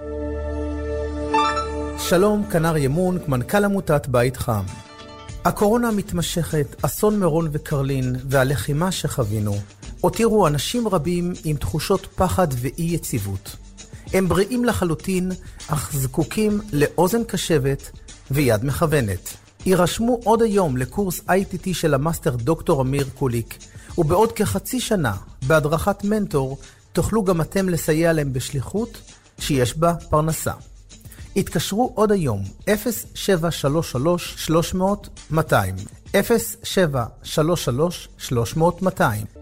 שלום, כנר ימון, מנכ"ל עמותת בית חם. הקורונה מתמשכת, אסון מירון וקרלין והלחימה שחווינו הותירו אנשים רבים עם תחושות פחד ואי יציבות. הם בריאים לחלוטין, אך זקוקים לאוזן קשבת ויד מכוונת. יירשמו עוד היום לקורס ITT של המאסטר דוקטור אמיר קוליק, ובעוד כחצי שנה, בהדרכת מנטור, תוכלו גם אתם לסייע להם בשליחות שיש בה פרנסה. התקשרו עוד היום, 0733-300-200, 0733-300-200.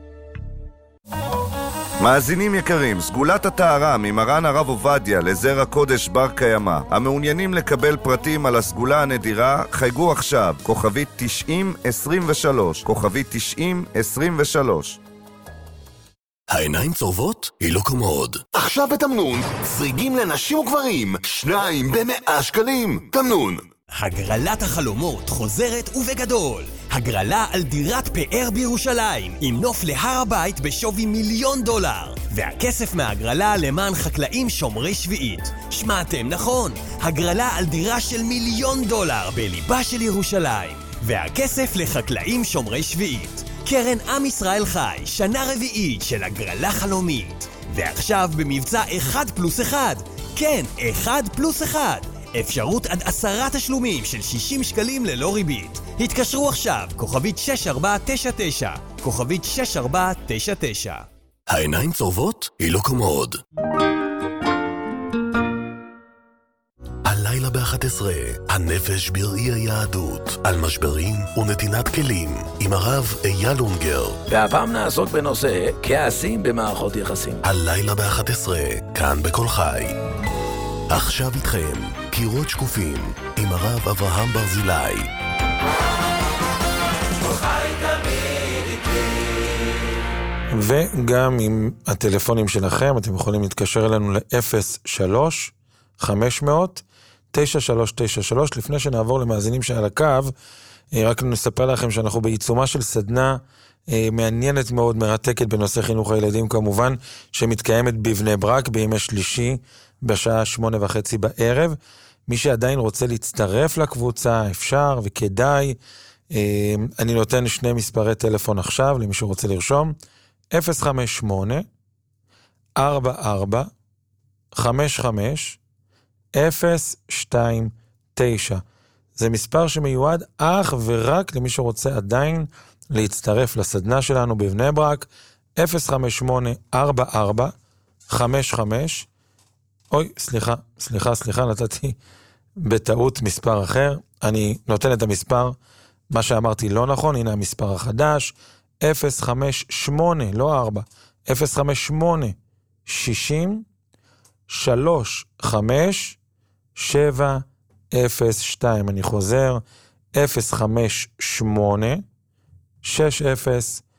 מאזינים יקרים, סגולת הטהרה ממרן הרב עובדיה לזר הקודש בר קיימא. המעוניינים לקבל פרטים על הסגולה הנדירה, חייגו עכשיו, כוכבית 9023, כוכבית 9023. העיניים צורבות? היא לא קומוד. עכשיו בתמנון, זריגים לנשים וגברים, 2 ב100 שקלים. תמנון. הגרלת החלומות חוזרת ובגדול. הגרלה על דירת פאר בירושלים, עם נוף להר הבית בשווי $1,000,000. והכסף מהגרלה למען חקלאים שומרי שביעית. שמעתם נכון, הגרלה על דירה של $1,000,000 בליבה של ירושלים. והכסף לחקלאים שומרי שביעית. קרן עם ישראל חי, שנה רביעית של הגרלה חלומית. ועכשיו במבצע 1+1. כן, 1+1. אפשרות עד 10 תשלומים של 60 שקלים ללא ריבית. התקשרו עכשיו, כוכבית 6499, כוכבית 6499. העיניים צורבות? היא לא קומוד. הלילה ב-11, הנפש בראי היהדות, על משברים ונתינת כלים, עם הרב אייל אונגר. והפעם נעסוק בנושא כעסים במערכות יחסים. הלילה ב-11, כאן בכל חי. עכשיו איתכם, קירות שקופים, עם הרב אברהם ברזילי. וגם עם הטלפונים שלכם, אתם יכולים להתקשר אלינו ל-03-500-9393. לפני שנעבור למאזינים שעל הקו, רק נספר לכם שאנחנו בעיצומה של סדנה מעניינת מאוד, מרתקת בנושא חינוך הילדים כמובן, שמתקיימת בבני ברק בימי שלישי בשעה 8:30 בערב. מי שעדיין רוצה להצטרף לקבוצה, אפשר וכדאי. אני נותן 2 מספרי טלפון עכשיו, למי שרוצה לרשום. 058-44-55-029. זה מספר שמיועד אך ורק למי שרוצה עדיין להצטרף לסדנה שלנו בבני ברק. 058-44-55. אוי, סליחה, נתתי בטעות מספר אחר. אני נותן את המספר, מה שאמרתי לא נכון, הנה המספר החדש, 058, לא 4, 058, 60, 35, 7, 02. אני חוזר, 058, 60,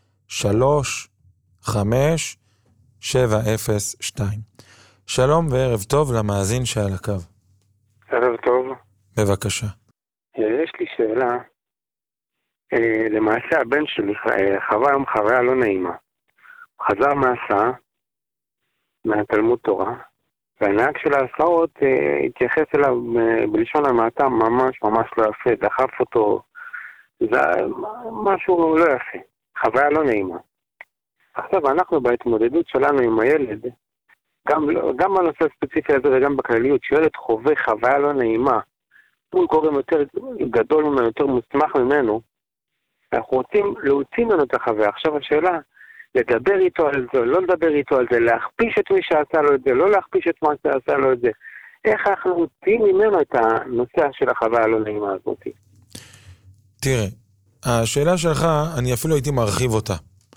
35, 702. שלום וערב טוב למאזין שעל הקו. ערב טוב. בבקשה. יש לי שאלה. למעשה הבן שלי חווה היום חוויה לא נעימה. חזר מהסעה, מהתלמוד תורה, והנהג של ההסעות התייחס אליו בלשון המעטה ממש לא יפה, דחף אותו, זה משהו לא יפה, חוויה לא נעימה. עכשיו אנחנו בהתמודדות שלנו עם הילד, גם בנושא הספציפי הזה וגם בכלליות, שילד חווה חוויה לא נעימה, מול גורם יותר גדול ממנו, יותר מוסמך ממנו, אנחנו רוצים להוציא ממנו את החוויה. עכשיו השאלה, לדבר איתו על זה, לא לדבר איתו על זה, להכפיש את מי שעשה לו את זה, לא להכפיש את מה שעשה לו את זה. איך אנחנו רוצים ממנו את הנושא של החוויה הלא נעימה הזאת? תראה, השאלה שלך, אני אפילו הייתי מרחיב אותה.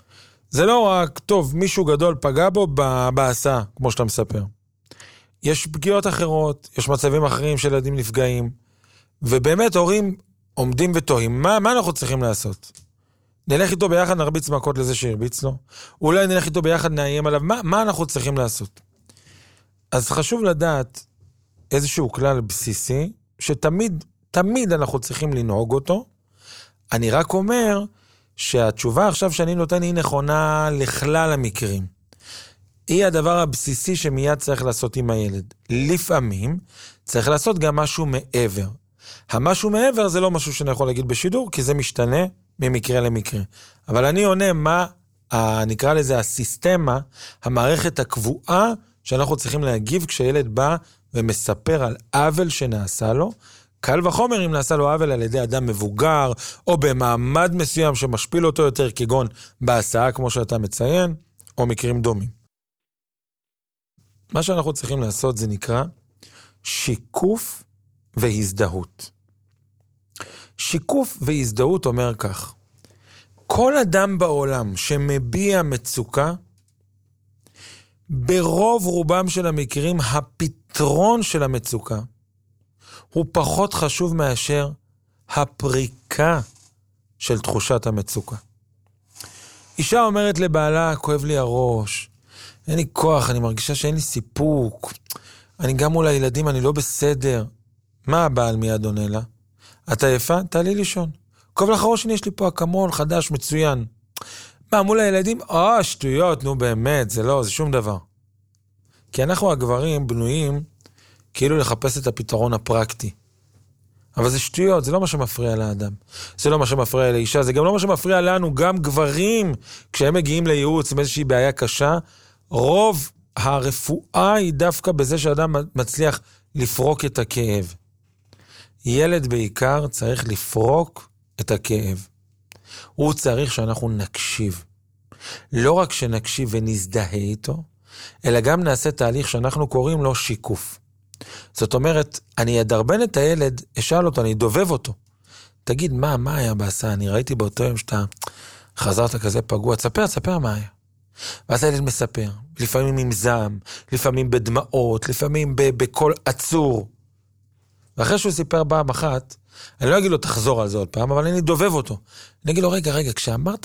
זה לא רק, טוב, מישהו גדול פגע בו בהסעה, כמו שאתה מספר. יש פגיעות אחרות, יש מצבים אחרים של ילדים נפגעים, ובאמת הורים עומדים ותוהים, מה אנחנו צריכים לעשות? נלך איתו ביחד, נרביץ מכות לזה שהרביץ לו? אולי נלך איתו ביחד, נאיים עליו? מה אנחנו צריכים לעשות? אז חשוב לדעת איזשהו כלל בסיסי, שתמיד אנחנו צריכים לנהוג אותו. אני רק אומר שהתשובה עכשיו שאני נותן היא נכונה לכלל המקרים. היא הדבר הבסיסי שמיד צריך לעשות עם הילד. לפעמים צריך לעשות גם משהו מעבר. המשהו מעבר זה לא משהו שאני יכול להגיד בשידור, כי זה משתנה ממקרה למקרה. אבל אני עונה מה, נקרא לזה הסיסטמה, המערכת הקבועה, שאנחנו צריכים להגיב כשילד בא ומספר על עוול שנעשה לו. קל וחומר אם נעשה לו עוול על ידי אדם מבוגר, או במעמד מסוים שמשפיל אותו יותר, כגון בהסעה כמו שאתה מציין, או מקרים דומים. מה שאנחנו צריכים לעשות זה נקרא שיקוף והזדהות. שיקוף והזדהות אומר כך, כל אדם בעולם שמביע מצוקה, ברוב רובם של המקרים הפתרון של המצוקה הוא פחות חשוב מאשר הפריקה של תחושת המצוקה. אישה אומרת לבעלה, כואב לי הראש, אין לי כוח, אני מרגישה שאין לי סיפוק, אני גם מול הילדים, אני לא בסדר. מה הבעל מיד עונה לה? אתה יפה? תעלי לישון. כואב לך הראש, יש לי פה אקמול חדש, מצוין. מה, מול הילדים? שטויות, נו באמת, זה שום דבר. כי אנחנו הגברים בנויים כאילו לחפש את הפתרון הפרקטי. אבל זה שטויות, זה לא מה שמפריע לאדם. זה לא מה שמפריע לאישה, זה גם לא מה שמפריע לנו, גם גברים, כשהם מגיעים לייעוץ עם איזושהי בעיה קשה, רוב הרפואה היא דווקא בזה שאדם מצליח לפרוק את הכאב. ילד בעיקר צריך לפרוק את הכאב. הוא צריך שאנחנו נקשיב. לא רק שנקשיב ונזדהה איתו, אלא גם נעשה תהליך שאנחנו קוראים לו שיקוף. זאת אומרת, אני אדרבן את הילד, אשאל אותו, אני דובב אותו. תגיד, מה היה בהסעה? אני ראיתי באותו יום שאתה חזרת כזה פגוע, תספר מה היה. ואז הילד מספר, לפעמים עם זעם, לפעמים בדמעות, לפעמים בקול עצור. ואחרי שהוא סיפר פעם אחת, אני לא אגיד לו תחזור על זה עוד פעם, אבל אני דובב אותו. אני אגיד לו, רגע, כשאמרת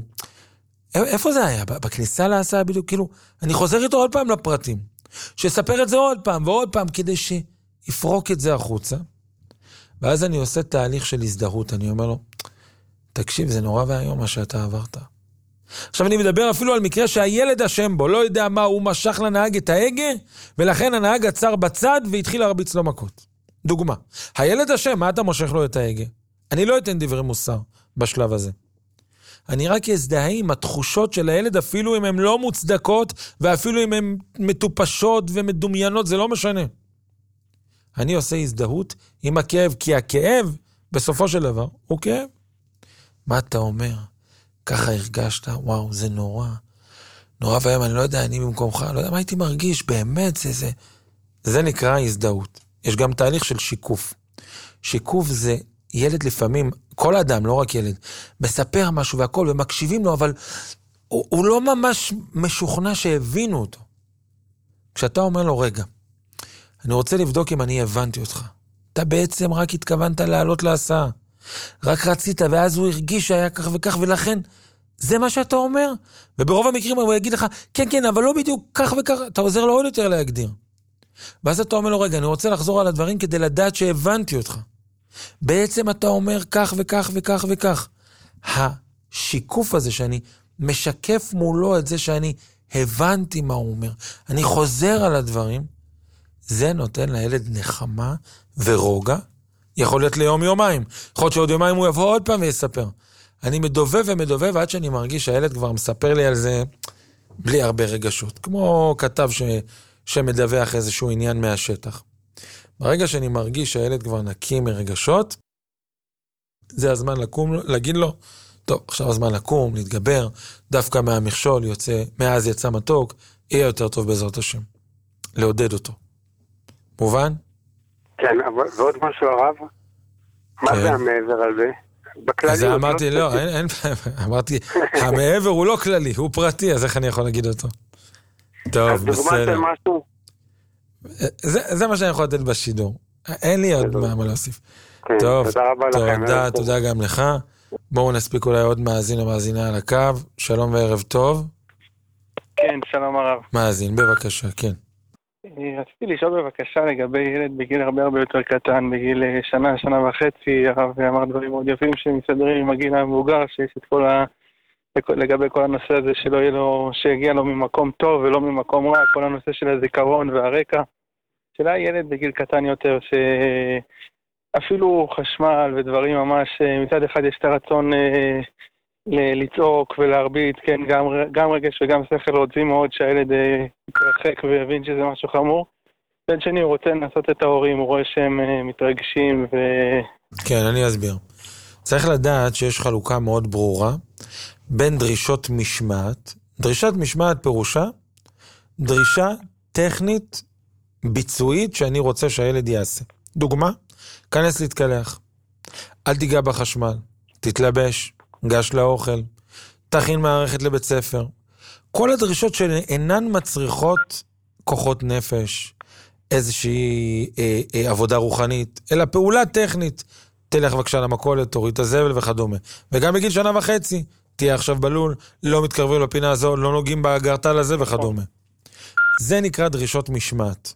איפה זה היה? בכניסה להסעה בדיוק, כאילו, אני חוזר איתו עוד פעם לפרטים. שספר את זה עוד פעם ועוד פעם, כדי שיפרוק את זה החוצה. ואז אני עושה תהליך של הזדהות, אני אומר לו, תקשיב, זה נורא והיום מה שאתה עברת. עכשיו אני מדבר אפילו על מקרה שהילד אשם בו, לא יודע מה, הוא משך לנהג את ההגה, ולכן הנהג עצר בצד והתחיל להרביץ לו מכות. דוגמה, הילד אשם, מה אתה מושך לו את ההגה? אני לא אתן דברי מוסר בשלב הזה. אני רק אזדהה עם התחושות של הילד, אפילו אם הן לא מוצדקות, ואפילו אם הן מטופשות ומדומיינות, זה לא משנה. אני עושה הזדהות עם הכאב, כי הכאב, בסופו של דבר, הוא כאב. מה אתה אומר? ככה הרגשת, וואו, זה נורא. נורא והיום, אני לא יודע, אני במקומך, לא יודע מה הייתי מרגיש, באמת, זה נקרא הזדהות. יש גם תהליך של שיקוף. שיקוף זה ילד לפעמים, כל אדם, לא רק ילד, מספר משהו והכל, ומקשיבים לו, אבל הוא לא ממש משוכנע שהבינו אותו. כשאתה אומר לו, רגע, אני רוצה לבדוק אם אני הבנתי אותך. אתה בעצם רק התכוונת לעלות להסעה. רק רצית, ואז הוא הרגיש שהיה כך וכך, ולכן זה מה שאתה אומר. וברוב המקרים הוא יגיד לך, כן, אבל לא בדיוק כך וכך, אתה עוזר לו עוד יותר להגדיר. ואז אתה אומר לו, רגע, אני רוצה לחזור על הדברים כדי לדעת שהבנתי אותך. בעצם אתה אומר כך וכך וכך וכך. השיקוף הזה שאני משקף מולו את זה שאני הבנתי מה הוא אומר, אני חוזר על הדברים, זה נותן לילד נחמה ורוגע, יכול להיות ליום יומיים, יכול להיות שעוד יומיים הוא יבוא עוד פעם ויספר. אני מדובב עד שאני מרגיש שהילד כבר מספר לי על זה בלי הרבה רגשות, כמו כתב שמדווח איזשהו עניין מהשטח. ברגע שאני מרגיש שהילד כבר נקי מרגשות, זה הזמן לקום, להגיד לו, טוב, עכשיו הזמן לקום, להתגבר, דווקא מהמכשול מאז יצא מתוק, יהיה יותר טוב בעזרת השם. לעודד אותו. מובן? כן, ועוד משהו הרב? מה זה המעבר על זה? בכללי. אז אמרתי, לא, אין, אמרתי, המעבר הוא לא כללי, הוא פרטי, אז איך אני יכול להגיד אותו? טוב, בסדר. זה מה שאני יכול לתת בשידור. אין לי עוד מה להוסיף. טוב, תודה גם לך. בואו נספיק אולי עוד מאזין או מאזינה על הקו. שלום וערב טוב. כן, שלום הרב. מאזין, בבקשה, כן. רציתי לשאול בבקשה לגבי ילד בגיל הרבה יותר קטן, בגיל שנה וחצי, הרב אמר דברים מאוד יפים שמסתדרים עם הגיל המבוגר, שיש את כל לגבי כל הנושא הזה שלא יהיה לו, שיגיע לו ממקום טוב ולא ממקום רע, כל הנושא של הזיכרון והרקע. שאלה ילד בגיל קטן יותר, שאפילו חשמל ודברים ממש, מצד אחד יש את הרצון לצעוק ולהרביט, כן, גם רגש וגם שכל רוצים מאוד שהילד יתרחק ויבין שזה משהו חמור. בן שני הוא רוצה לנסות את ההורים, הוא רואה שהם מתרגשים כן, אני אסביר. צריך לדעת שיש חלוקה מאוד ברורה בין דרישות משמעת. דרישת משמעת פירושה דרישה טכנית ביצועית שאני רוצה שהילד יעשה. דוגמה, כנס להתקלח, אל תיגע בחשמל, תתלבש, גש לאוכל, תכין מערכת לבית ספר. כל הדרישות שאינן מצריכות כוחות נפש, איזושהי עבודה רוחנית, אלא פעולה טכנית. תלך בבקשה למכולת, תוריד את הזבל וכדומה. וגם בגיל 1.5, תהיה עכשיו בלול, לא מתקרבים לפינה הזו, לא נוגעים באגרטל הזה וכדומה. זה נקרא דרישות משמעת.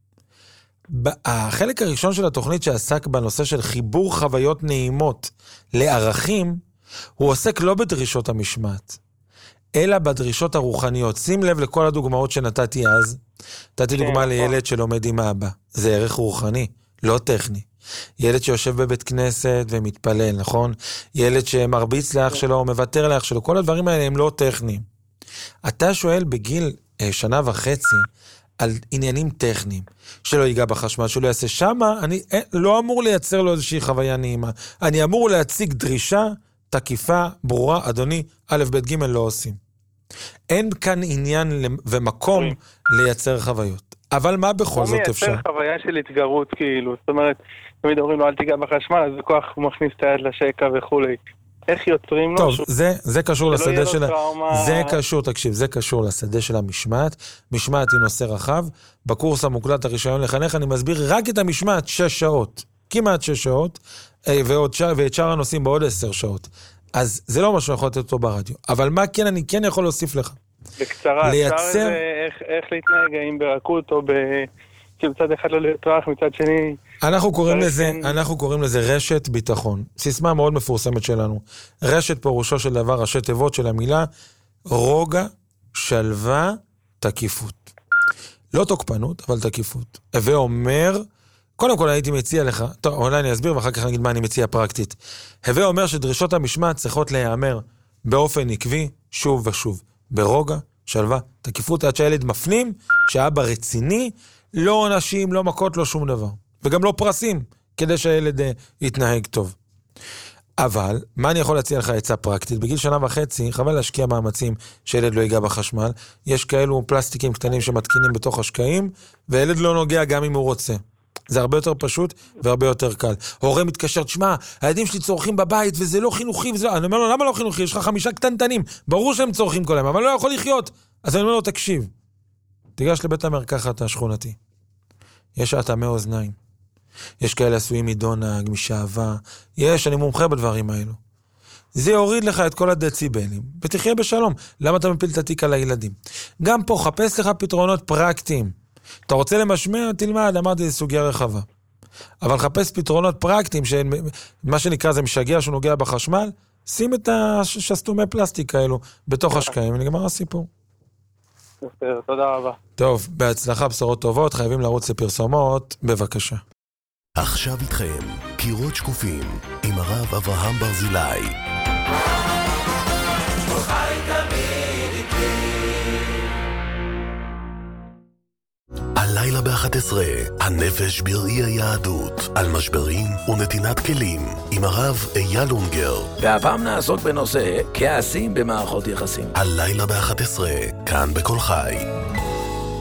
החלק הראשון של התוכנית שעסק בנושא של חיבור חוויות נעימות לערכים, הוא עוסק לא בדרישות המשמעת, אלא בדרישות הרוחניות. שים לב לכל הדוגמאות שנתתי אז. נתתי דוגמה לילד שלומד עם אבא. זה ערך רוחני, לא טכני. ילד שיושב בבית כנסת ומתפלל, נכון? ילד שמרביץ לאח שלו או מוותר לאח שלו. כל הדברים האלה הם לא טכניים. אתה שואל בגיל 1.5 על עניינים טכניים, שלא ייגע בחשמל, שלא יעשה שמה, אני לא אמור לייצר לו איזושהי חוויה נעימה. אני אמור להציג דרישה תקיפה, ברורה, אדוני, א' ב' ג' לא עושים. אין כאן עניין ומקום לייצר חוויות. אבל מה בכל זאת אפשר? הוא מייצר חוויה של התגרות כאילו, זאת אומרת, תמיד אומרים לו אל תיגע בחשמל, אז בכוח הוא מכניס את היד לשקע וכולי. איך יוצרים לו? טוב, זה קשור לשדה של... זה קשור, תקשיב, זה קשור לשדה של המשמעת. משמעת היא נושא רחב. בקורס המוקלט הרישיון לחנך, אני מסביר רק את המשמעת 6 שעות. כמעט 6 שעות, ואת שאר הנושאים בעוד 10 שעות. אז זה לא משהו יכול לתת אותו ברדיו. אבל מה כן, אני כן יכול להוסיף לך. בקצרה, לייצר... איך להתנהג, האם ברכות או מצד אחד לא להתרח, מצד שני... אנחנו קוראים לזה רשת ביטחון. סיסמה מאוד מפורסמת שלנו. רשת פירושו של דבר, ראשי תיבות של המילה, רוגע, שלווה, תקיפות. לא תוקפנות, אבל תקיפות. ואומר, קודם כל הייתי מציע לך, טוב, אולי אני אסביר ואחר כך אני אגיד מה אני מציע פרקטית. הווה אומר שדרישות המשמעת צריכות להיאמר באופן עקבי, שוב ושוב. ברוגע, שלווה, תקיפות, עד שהילד מפנים, שהאבא רציני, לא עונשים, לא מכות, לא שום דבר. וגם לא פרסים, כדי שהילד יתנהג טוב. אבל, מה אני יכול להציע לך עצה פרקטית? בגיל 1.5, חבל להשקיע מאמצים שילד לא ייגע בחשמל. יש כאלו פלסטיקים קטנים שמתקינים בתוך השקעים, וילד לא נוגע גם אם הוא רוצה. זה הרבה יותר פשוט והרבה יותר קל. הורה מתקשר, תשמע, הילדים שלי צורכים בבית וזה לא חינוכי וזה לא... אני אומר לו, למה לא חינוכי? יש לך 5 קטנטנים. ברור שהם צורכים כל היום, אבל לא יכול לחיות. אז אני אומר לו, תקשיב. תיגש לבית המרקחת השכונתי. יש אטמי אוזניים. יש כאלה עשויים מדונג, משעבה. אני מומחה בדברים האלו. זה יוריד לך את כל הדציבלים, ותחיה בשלום. למה אתה מפיל את התיק על הילדים? גם פה, חפש לך פתרונות פרקטיים. אתה רוצה למשמע, תלמד, אמרתי, זה סוגיה רחבה. אבל חפש פתרונות פרקטיים, מה שנקרא זה משגע שהוא נוגע בחשמל, שים את השסתומי פלסטיק האלו בתוך השקעים, ונגמר הסיפור. תודה רבה. טוב, בהצלחה, בשורות טובות, חייבים לרוץ לפרסומות, בבקשה. עכשיו איתכם, קירות שקופים, עם הרב אברהם ברזילי. הלילה ב-11, הנפש בראי היהדות, על משברים ונתינת כלים, עם הרב אייל אונגר. והפעם נעסוק בנושא כעסים במערכות יחסים. הלילה ב-11, כאן בכל חי.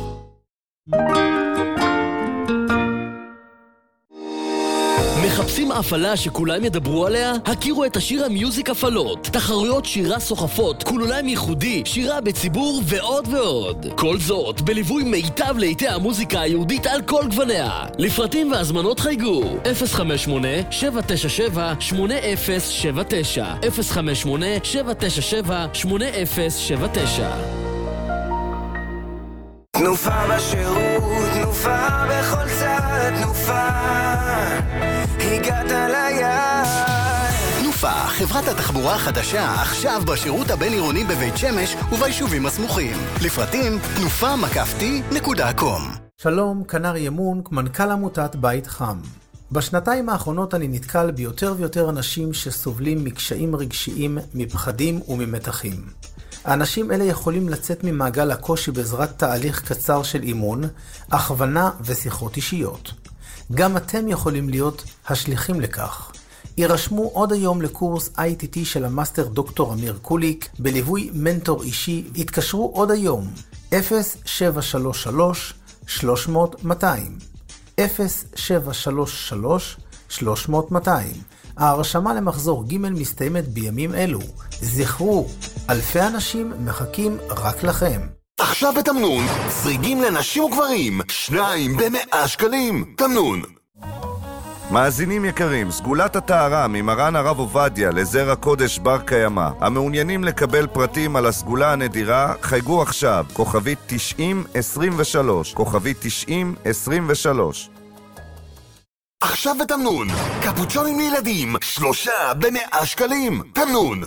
מחפשים האפלה שכולם ידברו עליה? הכירו את השיר המיוזיק הפלות, תחרויות שירה סוחפות, כולולם ייחודי, שירה בציבור ועוד ועוד. כל זאת בליווי מיטב לעיתי המוזיקה היהודית על כל גווניה. לפרטים והזמנות חייגו 058-797-8079 058-797-8079. תנופה בשירות, תנופה בכל צד, תנופה, הגעת ליד. תנופה, חברת התחבורה החדשה, עכשיו בשירות הבין-עירוני בבית שמש וביישובים הסמוכים. לפרטים, תנופה-t.com. שלום, כנר ימון, מנכ"ל עמותת בית חם. בשנתיים האחרונות אני נתקל ביותר ויותר אנשים שסובלים מקשיים רגשיים, מפחדים וממתחים. האנשים אלה יכולים לצאת ממעגל הקושי בעזרת תהליך קצר של אימון, הכוונה ושיחות אישיות. גם אתם יכולים להיות השליחים לכך. יירשמו עוד היום לקורס ITT של המאסטר דוקטור אמיר קוליק, בליווי מנטור אישי. התקשרו עוד היום 0733-300-200 0733-300-200. ההרשמה למחזור ג' מסתיימת בימים אלו. זכרו, אלפי אנשים מחכים רק לכם. עכשיו בתמנון, סריגים לנשים וגברים, 2 ב100 שקלים. תמנון. מאזינים יקרים, סגולת הטהרה ממרן הרב עובדיה לזר הקודש בר קיימא. המעוניינים לקבל פרטים על הסגולה הנדירה, חייגו עכשיו, כוכבית 9023, כוכבית 9023. עכשיו בתמנון, קפוצ'ונים לילדים, 3 ב100 שקלים. תמנון.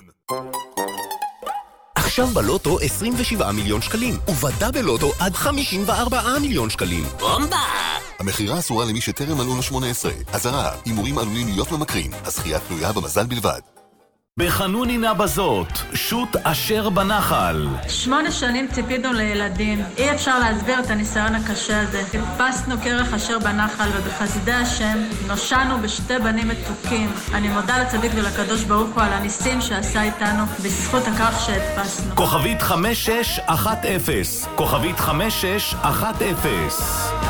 עכשיו בלוטו 27 מיליון שקלים, ובדה בלוטו עד 54 מיליון שקלים. בומבה! המחירה אסורה למי שטרם מלאו לו 18. אזהרה, הימורים עלולים להיות ממכרים. הזכייה תלויה במזל בלבד. בחנונינה בזאת, שוט אשר בנחל. 8 שנים ציפינו לילדים. אי אפשר להסביר את הניסיון הקשה הזה. טיפסנו כרך אשר בנחל, ובחסדי השם נושענו בשתי בנים מתוקים. אני מודה לצדיק ולקדוש ברוך הוא על הניסים שעשה איתנו בזכות הכרך שהדפסנו. כוכבית 5610, כוכבית 5610.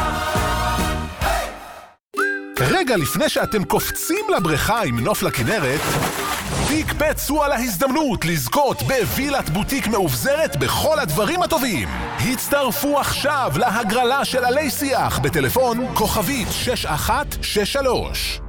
רגע לפני שאתם קופצים לבריכה עם נוף לכנרת, תקפצו על ההזדמנות לזכות בווילת בוטיק מאובזרת בכל הדברים הטובים. הצטרפו עכשיו להגרלה של עלי שיח בטלפון כוכבית 6163.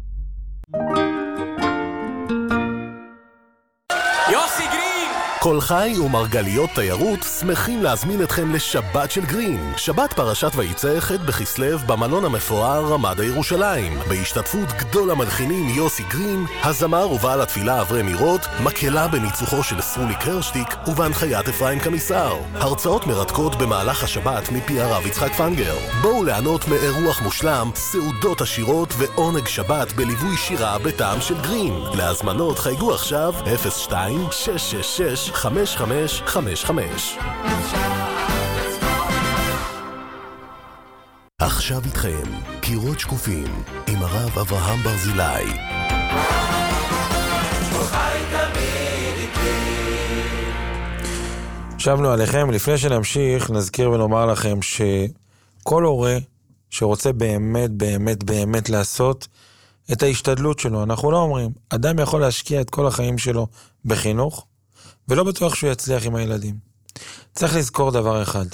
יוסי גרין! כל חי ומרגליות תיירות שמחים להזמין אתכם לשבת של גרין. שבת פרשת ויצא ח' בכסלו במלון המפואר רמדה ירושלים. בהשתתפות גדול המלחינים יוסי גרין, הזמר ובעל התפילה אברהם מירות, מקהלה בניצוחו של סרולי קרשטיק ובהנחיית אפרים קמיסר. הרצאות מרתקות במהלך השבת מפי הרב יצחק פנגר. בואו ליהנות מאירוח מושלם, סעודות עשירות ועונג שבת בליווי שירה בטעם של גרין. להזמנות חייגו עכשיו 02-666-5555. עכשיו איתכם קירות שקופים עם הרב אברהם ברזילי. שבנו עליכם. לפני שנמשיך נזכיר ונאמר לכם שכל הורה שרוצה באמת באמת באמת לעשות את ההשתדלות שלו, אנחנו לא אומרים, אדם יכול להשקיע את כל החיים שלו בחינוך, ולא בטוח שהוא יצליח עם הילדים. צריך לזכור דבר אחד.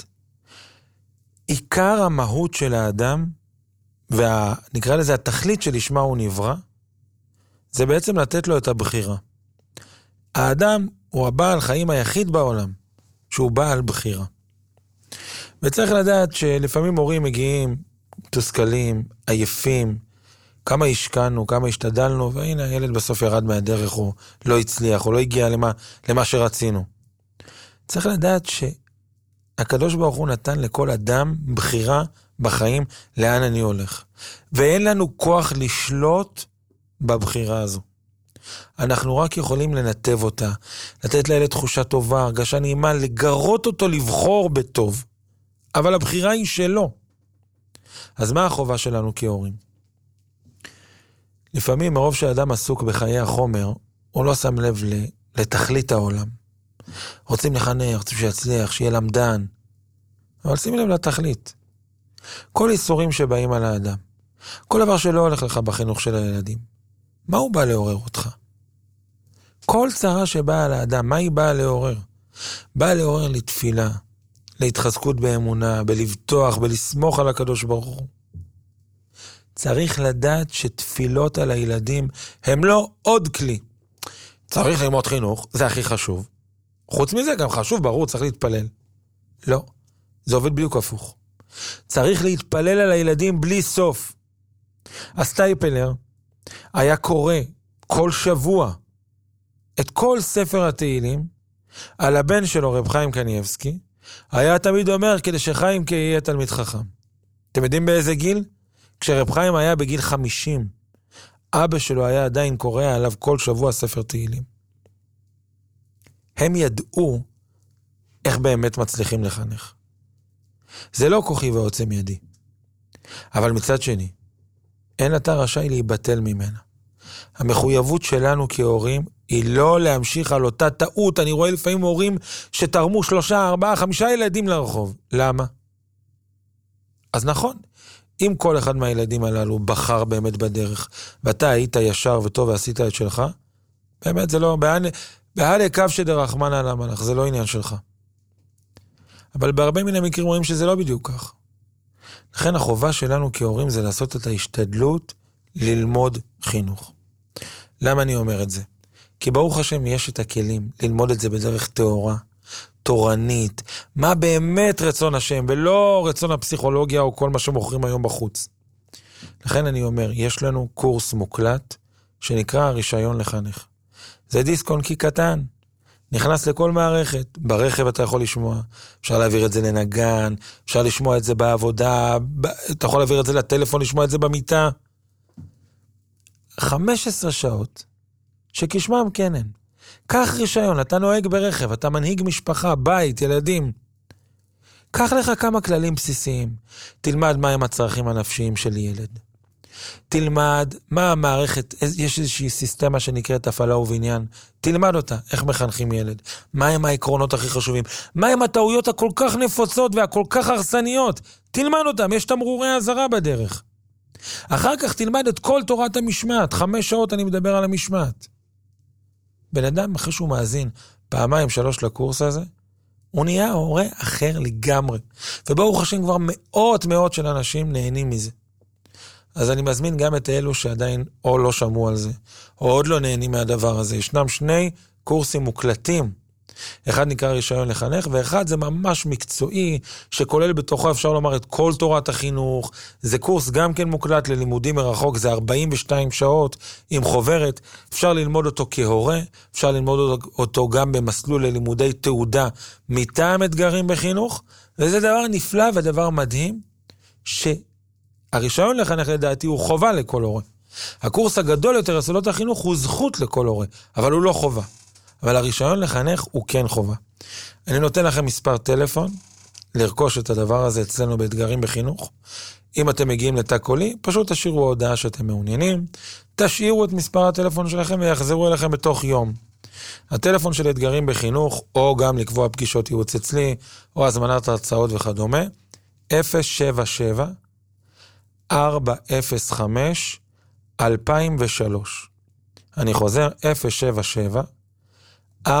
עיקר המהות של האדם, ונקרא לזה התכלית שלשמה הוא נברא, זה בעצם לתת לו את הבחירה. האדם הוא הבעל חיים היחיד בעולם, שהוא בעל בחירה. וצריך לדעת שלפעמים הורים מגיעים תוסכלים, עייפים, כמה השקענו, כמה השתדלנו, והנה הילד בסוף ירד מהדרך, או לא הצליח, או לא הגיע למה שרצינו. צריך לדעת שהקדוש ברוך הוא נתן לכל אדם בחירה בחיים לאן אני הולך. ואין לנו כוח לשלוט בבחירה הזו. אנחנו רק יכולים לנתב אותה, לתת לילד תחושה טובה, הרגשה נעימה, לגרות אותו לבחור בטוב. אבל הבחירה היא שלו. אז מה החובה שלנו כהורים? לפעמים מרוב שהאדם עסוק בחיי החומר, הוא לא שם לב לתכלית העולם. רוצים לחנך, רוצים שיצליח, שיהיה למדן. אבל שים לב לתכלית. כל איסורים שבאים על האדם. כל דבר שלא הולך לך בחינוך של הילדים. מה הוא בא לעורר אותך? כל צרה שבאה על האדם, מה היא באה לעורר? באה לעורר לתפילה, להתחזקות באמונה, בלבטוח, בלסמוך על הקדוש ברוך הוא. צריך לדעת שתפילות על הילדים הם לא עוד כלי. צריך ללמוד חינוך, זה הכי חשוב. חוץ מזה גם חשוב, ברור, צריך להתפלל. לא, זה עובד בדיוק הפוך. צריך להתפלל על הילדים בלי סוף. הסטייפלר היה קורא כל שבוע את כל ספר התהילים על הבן שלו, רב חיים קניאבסקי, היה תמיד אומר כדי שחיים יהיה תלמיד חכם. אתם יודעים באיזה גיל? כשרב חיים היה בגיל 50, אבא שלו היה עדיין קורא עליו כל שבוע ספר תהילים. הם ידעו איך באמת מצליחים לחנך. זה לא כוחי ועוצם ידי. אבל מצד שני, אין אתה רשאי להיבטל ממנה. המחויבות שלנו כהורים היא לא להמשיך על אותה טעות. אני רואה לפעמים הורים שתרמו 3, 4, 5 ילדים לרחוב. למה? אז נכון, אם כל אחד מהילדים הללו בחר באמת בדרך, ואתה היית ישר וטוב ועשית את שלך, באמת זה לא, בהלה קו שדרחמן על המלאך, זה לא עניין שלך. אבל בהרבה מן המקרים רואים שזה לא בדיוק כך. לכן החובה שלנו כהורים זה לעשות את ההשתדלות ללמוד חינוך. למה אני אומר את זה? כי ברוך השם יש את הכלים ללמוד את זה בדרך תאורה, תורנית, מה באמת רצון השם, ולא רצון הפסיכולוגיה או כל מה שמוכרים היום בחוץ. לכן אני אומר, יש לנו קורס מוקלט שנקרא הרישיון לחנך. זה דיסק און קי קטן, נכנס לכל מערכת, ברכב אתה יכול לשמוע, אפשר להעביר את זה לנגן, אפשר לשמוע את זה בעבודה, אתה יכול להעביר את זה לטלפון, לשמוע את זה במיטה. 15 שעות, שכשמם כן אין. קח רישיון, אתה נוהג ברכב, אתה מנהיג משפחה, בית, ילדים. קח לך כמה כללים בסיסיים. תלמד מהם הצרכים הנפשיים של ילד. תלמד מה המערכת, יש איזושהי סיסטמה שנקראת הפעלה ובניין. תלמד אותה, איך מחנכים ילד. מהם העקרונות הכי חשובים. מהם הטעויות הכל כך נפוצות והכל כך הרסניות. תלמד אותם, יש תמרורי הזרה בדרך. אחר כך תלמד את כל תורת המשמעת. 5 שעות אני מדבר על המשמעת. בן אדם, אחרי שהוא מאזין 2-3 לקורס הזה, הוא נהיה הורה אחר לגמרי. וברוך השם כבר מאות של אנשים נהנים מזה. אז אני מזמין גם את אלו שעדיין או לא שמעו על זה, או עוד לא נהנים מהדבר הזה. ישנם 2 קורסים מוקלטים. אחד נקרא רישיון לחנך, ואחד זה ממש מקצועי, שכולל בתוכו אפשר לומר את כל תורת החינוך. זה קורס גם כן מוקלט ללימודים מרחוק, זה 42 שעות עם חוברת. אפשר ללמוד אותו כהורה, אפשר ללמוד אותו גם במסלול ללימודי תעודה מטעם אתגרים בחינוך, וזה דבר נפלא ודבר מדהים, שהרישיון לחנך לדעתי הוא חובה לכל הורה. הקורס הגדול יותר, הסולות החינוך, הוא זכות לכל הורה, אבל הוא לא חובה. אבל הרישיון לחנך הוא כן חובה. אני נותן לכם מספר טלפון, לרכוש את הדבר הזה אצלנו באתגרים בחינוך. אם אתם מגיעים לתא קולי, פשוט תשאירו הודעה שאתם מעוניינים, תשאירו את מספר הטלפון שלכם ויחזרו אליכם בתוך יום. הטלפון של אתגרים בחינוך, או גם לקבוע פגישות ייעוץ אצלי, או הזמנת הרצאות וכדומה, 077-405-2003. אני חוזר, 077-405-2003.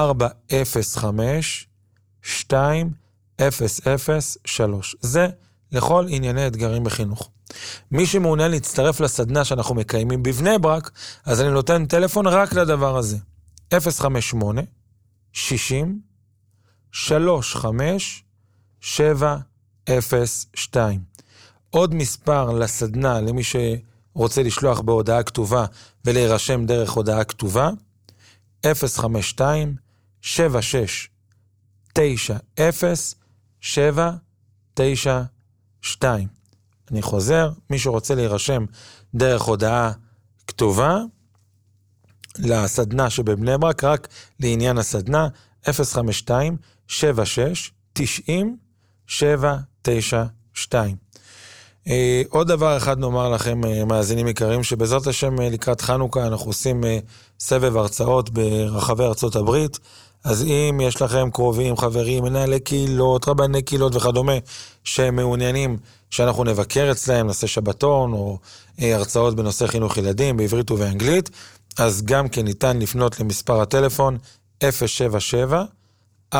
זה לכל ענייני אתגרים בחינוך. מי שמעוניין להצטרף לסדנה שאנחנו מקיימים בבני ברק, אז אני נותן טלפון רק לדבר הזה. 058-60-35-702. עוד מספר לסדנה למי שרוצה לשלוח בהודעה כתובה ולהירשם דרך הודעה כתובה, 052-76-90-792. אני חוזר, מי שרוצה להירשם דרך הודעה כתובה לסדנה שבבני ברק, רק לעניין הסדנה, 052-76-90-792. עוד דבר אחד נאמר לכם, מאזינים יקרים, שבעזרת השם לקראת חנוכה אנחנו עושים סבב הרצאות ברחבי ארצות הברית. אז אם יש לכם קרובים, חברים, מנהלי קהילות, רבני קהילות וכדומה, שמעוניינים שאנחנו נבקר אצלהם, נעשה שבתון או הרצאות בנושא חינוך ילדים בעברית ובאנגלית, אז גם כן ניתן לפנות למספר הטלפון 077-405-2003,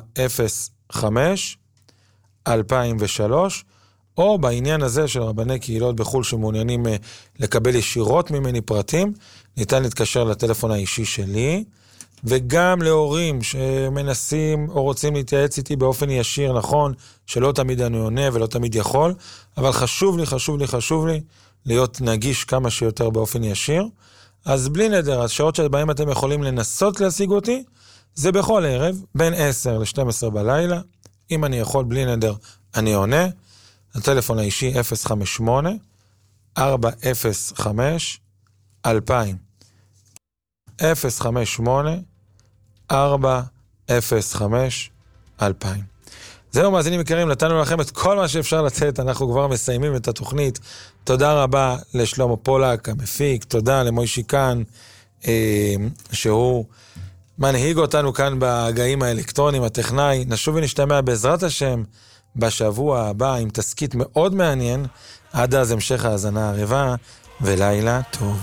או בעניין הזה של רבני קהילות בחול שמעוניינים לקבל ישירות ממני פרטים, ניתן להתקשר לטלפון האישי שלי, וגם להורים שמנסים או רוצים להתייעץ איתי באופן ישיר, נכון, שלא תמיד אני עונה ולא תמיד יכול, אבל חשוב לי להיות נגיש כמה שיותר באופן ישיר. אז בלי נדר, השעות שבהם אתם יכולים לנסות להשיג אותי, זה בכל ערב, בין 10 ל-12 בלילה. אם אני יכול בלי נדר, אני עונה. הטלפון האישי 058-405-2000. 058-405-2000. זהו, מאזינים יקרים, נתנו לכם את כל מה שאפשר לתת, אנחנו כבר מסיימים את התוכנית. תודה רבה לשלמה פולק, המפיק, תודה למוישי כאן, שהוא מנהיג אותנו כאן בגאים האלקטרונים, הטכנאי. נשוב ונשתמע בעזרת השם בשבוע הבא עם תסקית מאוד מעניין. עד אז המשך ההאזנה ערבה, ולילה טוב.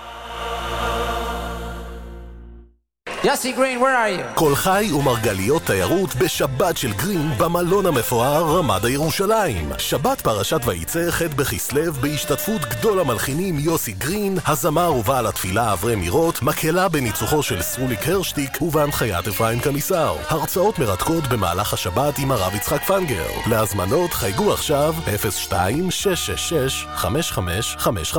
יסי גרין, where are you? כל חי ומרגליות תיירות בשבת של גרין במלון המפואר רמדה ירושלים. שבת פרשת וייצא ח' בכסלו בהשתתפות גדול המלחינים יוסי גרין, הזמר ובעל התפילה אברהם מירות, מקהלה בניצוחו של סרוליק הרשטיק ובהנחיית אפרים קמיסר. הרצאות מרתקות במהלך השבת עם הרב יצחק פנגר. להזמנות חייגו עכשיו 02-666-5555.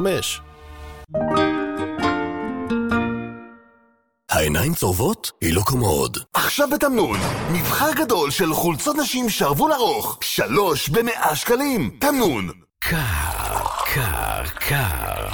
העיניים צורבות? היא לא קומוד. עכשיו בתמנון, מבחר גדול של חולצות נשים שרוול ארוך, 3 ב100 שקלים. תמנון. קר, קר, קר.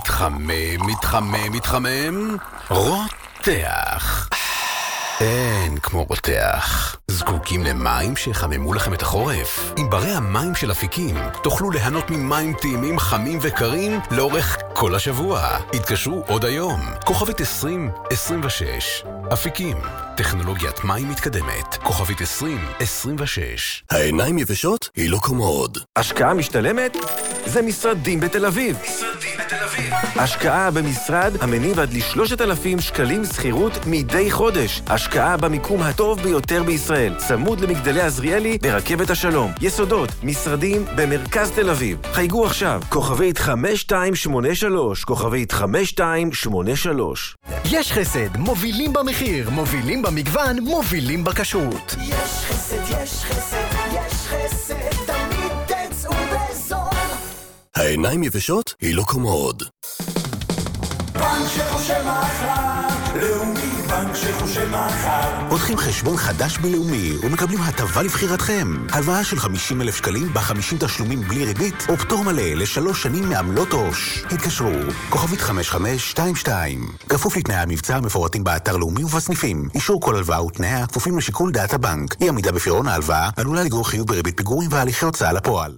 מתחמם. רותח. אין כמו רותח. זקוקים למים שיחממו לכם את החורף? עם ברי המים של אפיקים תוכלו ליהנות ממים טעימים חמים וקרים לאורך כל השבוע. התקשרו עוד היום. כוכבית 2026. אפיקים. טכנולוגיית מים מתקדמת. כוכבית 2026. העיניים יבשות? היא לא קומוד. השקעה משתלמת? זה משרדים בתל אביב. השקעה במשרד המניב עד ל3,000 שקלים שכירות מדי חודש. השקעה במיקום הטוב ביותר בישראל. צמוד למגדלי עזריאלי ברכבת השלום. יסודות, משרדים במרכז תל אביב. חייגו עכשיו. כוכבית 5283. כוכבית 5283. יש חסד, מובילים במחיר, מובילים במגוון, מובילים בכשרות. יש חסד, תמיד תצאו בזול. העיניים יבשות? היא לא קומוד. בנק שחושב מחר, לאומי בנק שחושב מחר. פותחים חשבון חדש בלאומי ומקבלים הטבה לבחירתכם. הלוואה של 50,000 שקלים ב50 תשלומים בלי ריבית, או פטור מלא ל3 שנים מעמלות עו"ש. התקשרו, כוכבית 5522. כפוף לתנאי המבצע המפורטים באתר לאומי ובסניפים. אישור כל הלוואה ותנאיה כפופים לשיקול דעת הבנק. אי עמידה בפירעון ההלוואה עלולה לגרור חיוב בריבית פיגורים והליכי הוצאה לפועל.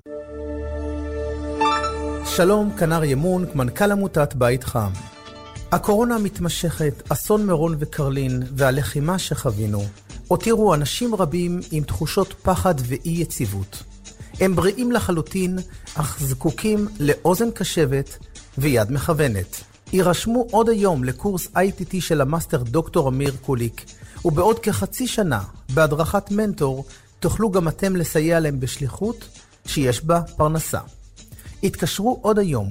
שלום, כנר ימון, מנכ"ל עמותת בית חם. הקורונה מתמשכת, אסון מירון וקרלין והלחימה שחווינו הותירו אנשים רבים עם תחושות פחד ואי יציבות. הם בריאים לחלוטין, אך זקוקים לאוזן קשבת ויד מכוונת. יירשמו עוד היום לקורס ITT של המאסטר דוקטור אמיר קוליק, ובעוד כחצי שנה, בהדרכת מנטור, תוכלו גם אתם לסייע להם בשליחות שיש בה פרנסה. התקשרו עוד היום,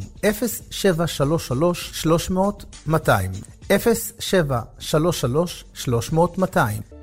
0733-300-200, 0733-300-200.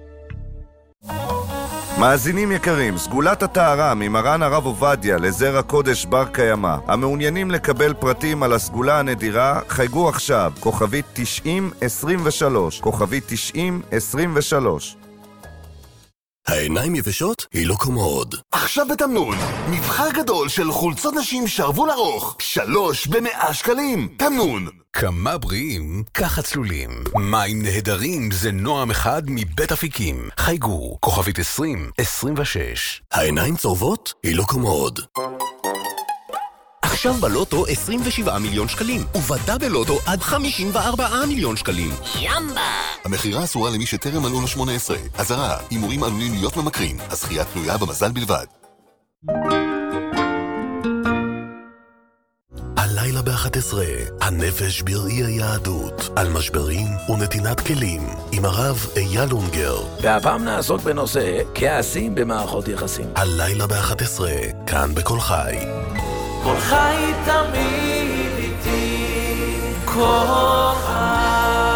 מאזינים יקרים, סגולת הטהרה ממרן הרב עובדיה לזר הקודש בר קיימא. המעוניינים לקבל פרטים על הסגולה הנדירה, חייגו עכשיו, כוכבית 9023, כוכבית 9023. העיניים יבשות? היא לא קומוד. עכשיו בתמנון, מבחר גדול של חולצות נשים שרוול ארוך, 3 ב100 שקלים. תמנון. כמה בריאים, ככה צלולים. מים נהדרים זה נועם אחד מבית אפיקים. חייגו, כוכבית 2026. העיניים צורבות? היא לא קומוד. עכשיו בלוטו 27 מיליון שקלים, ובדאבל לוטו עד 54 מיליון שקלים. ימבה! המחירה אסורה למי שטרם מלאו לו 18. אזהרה, הימורים עלולים להיות ממכרים. הזכייה תלויה במזל בלבד. הלילה הלילה ב-11, הנפש בראי היהדות, על משברים ונתינת כלים, עם הרב אייל אונגר. והפעם נעסוק בנושא כעסים במערכות יחסים. הלילה ב-11, כאן בכל חי. כל חי תמיד איתי, כל חי.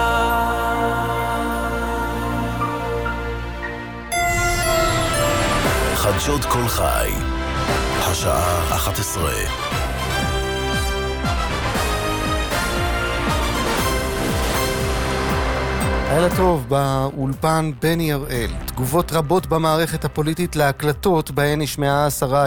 חדשות כל חי, השעה 11. לילה טוב, באולפן בני הראל. תגובות רבות במערכת הפוליטית להקלטות בהן נשמעה השרה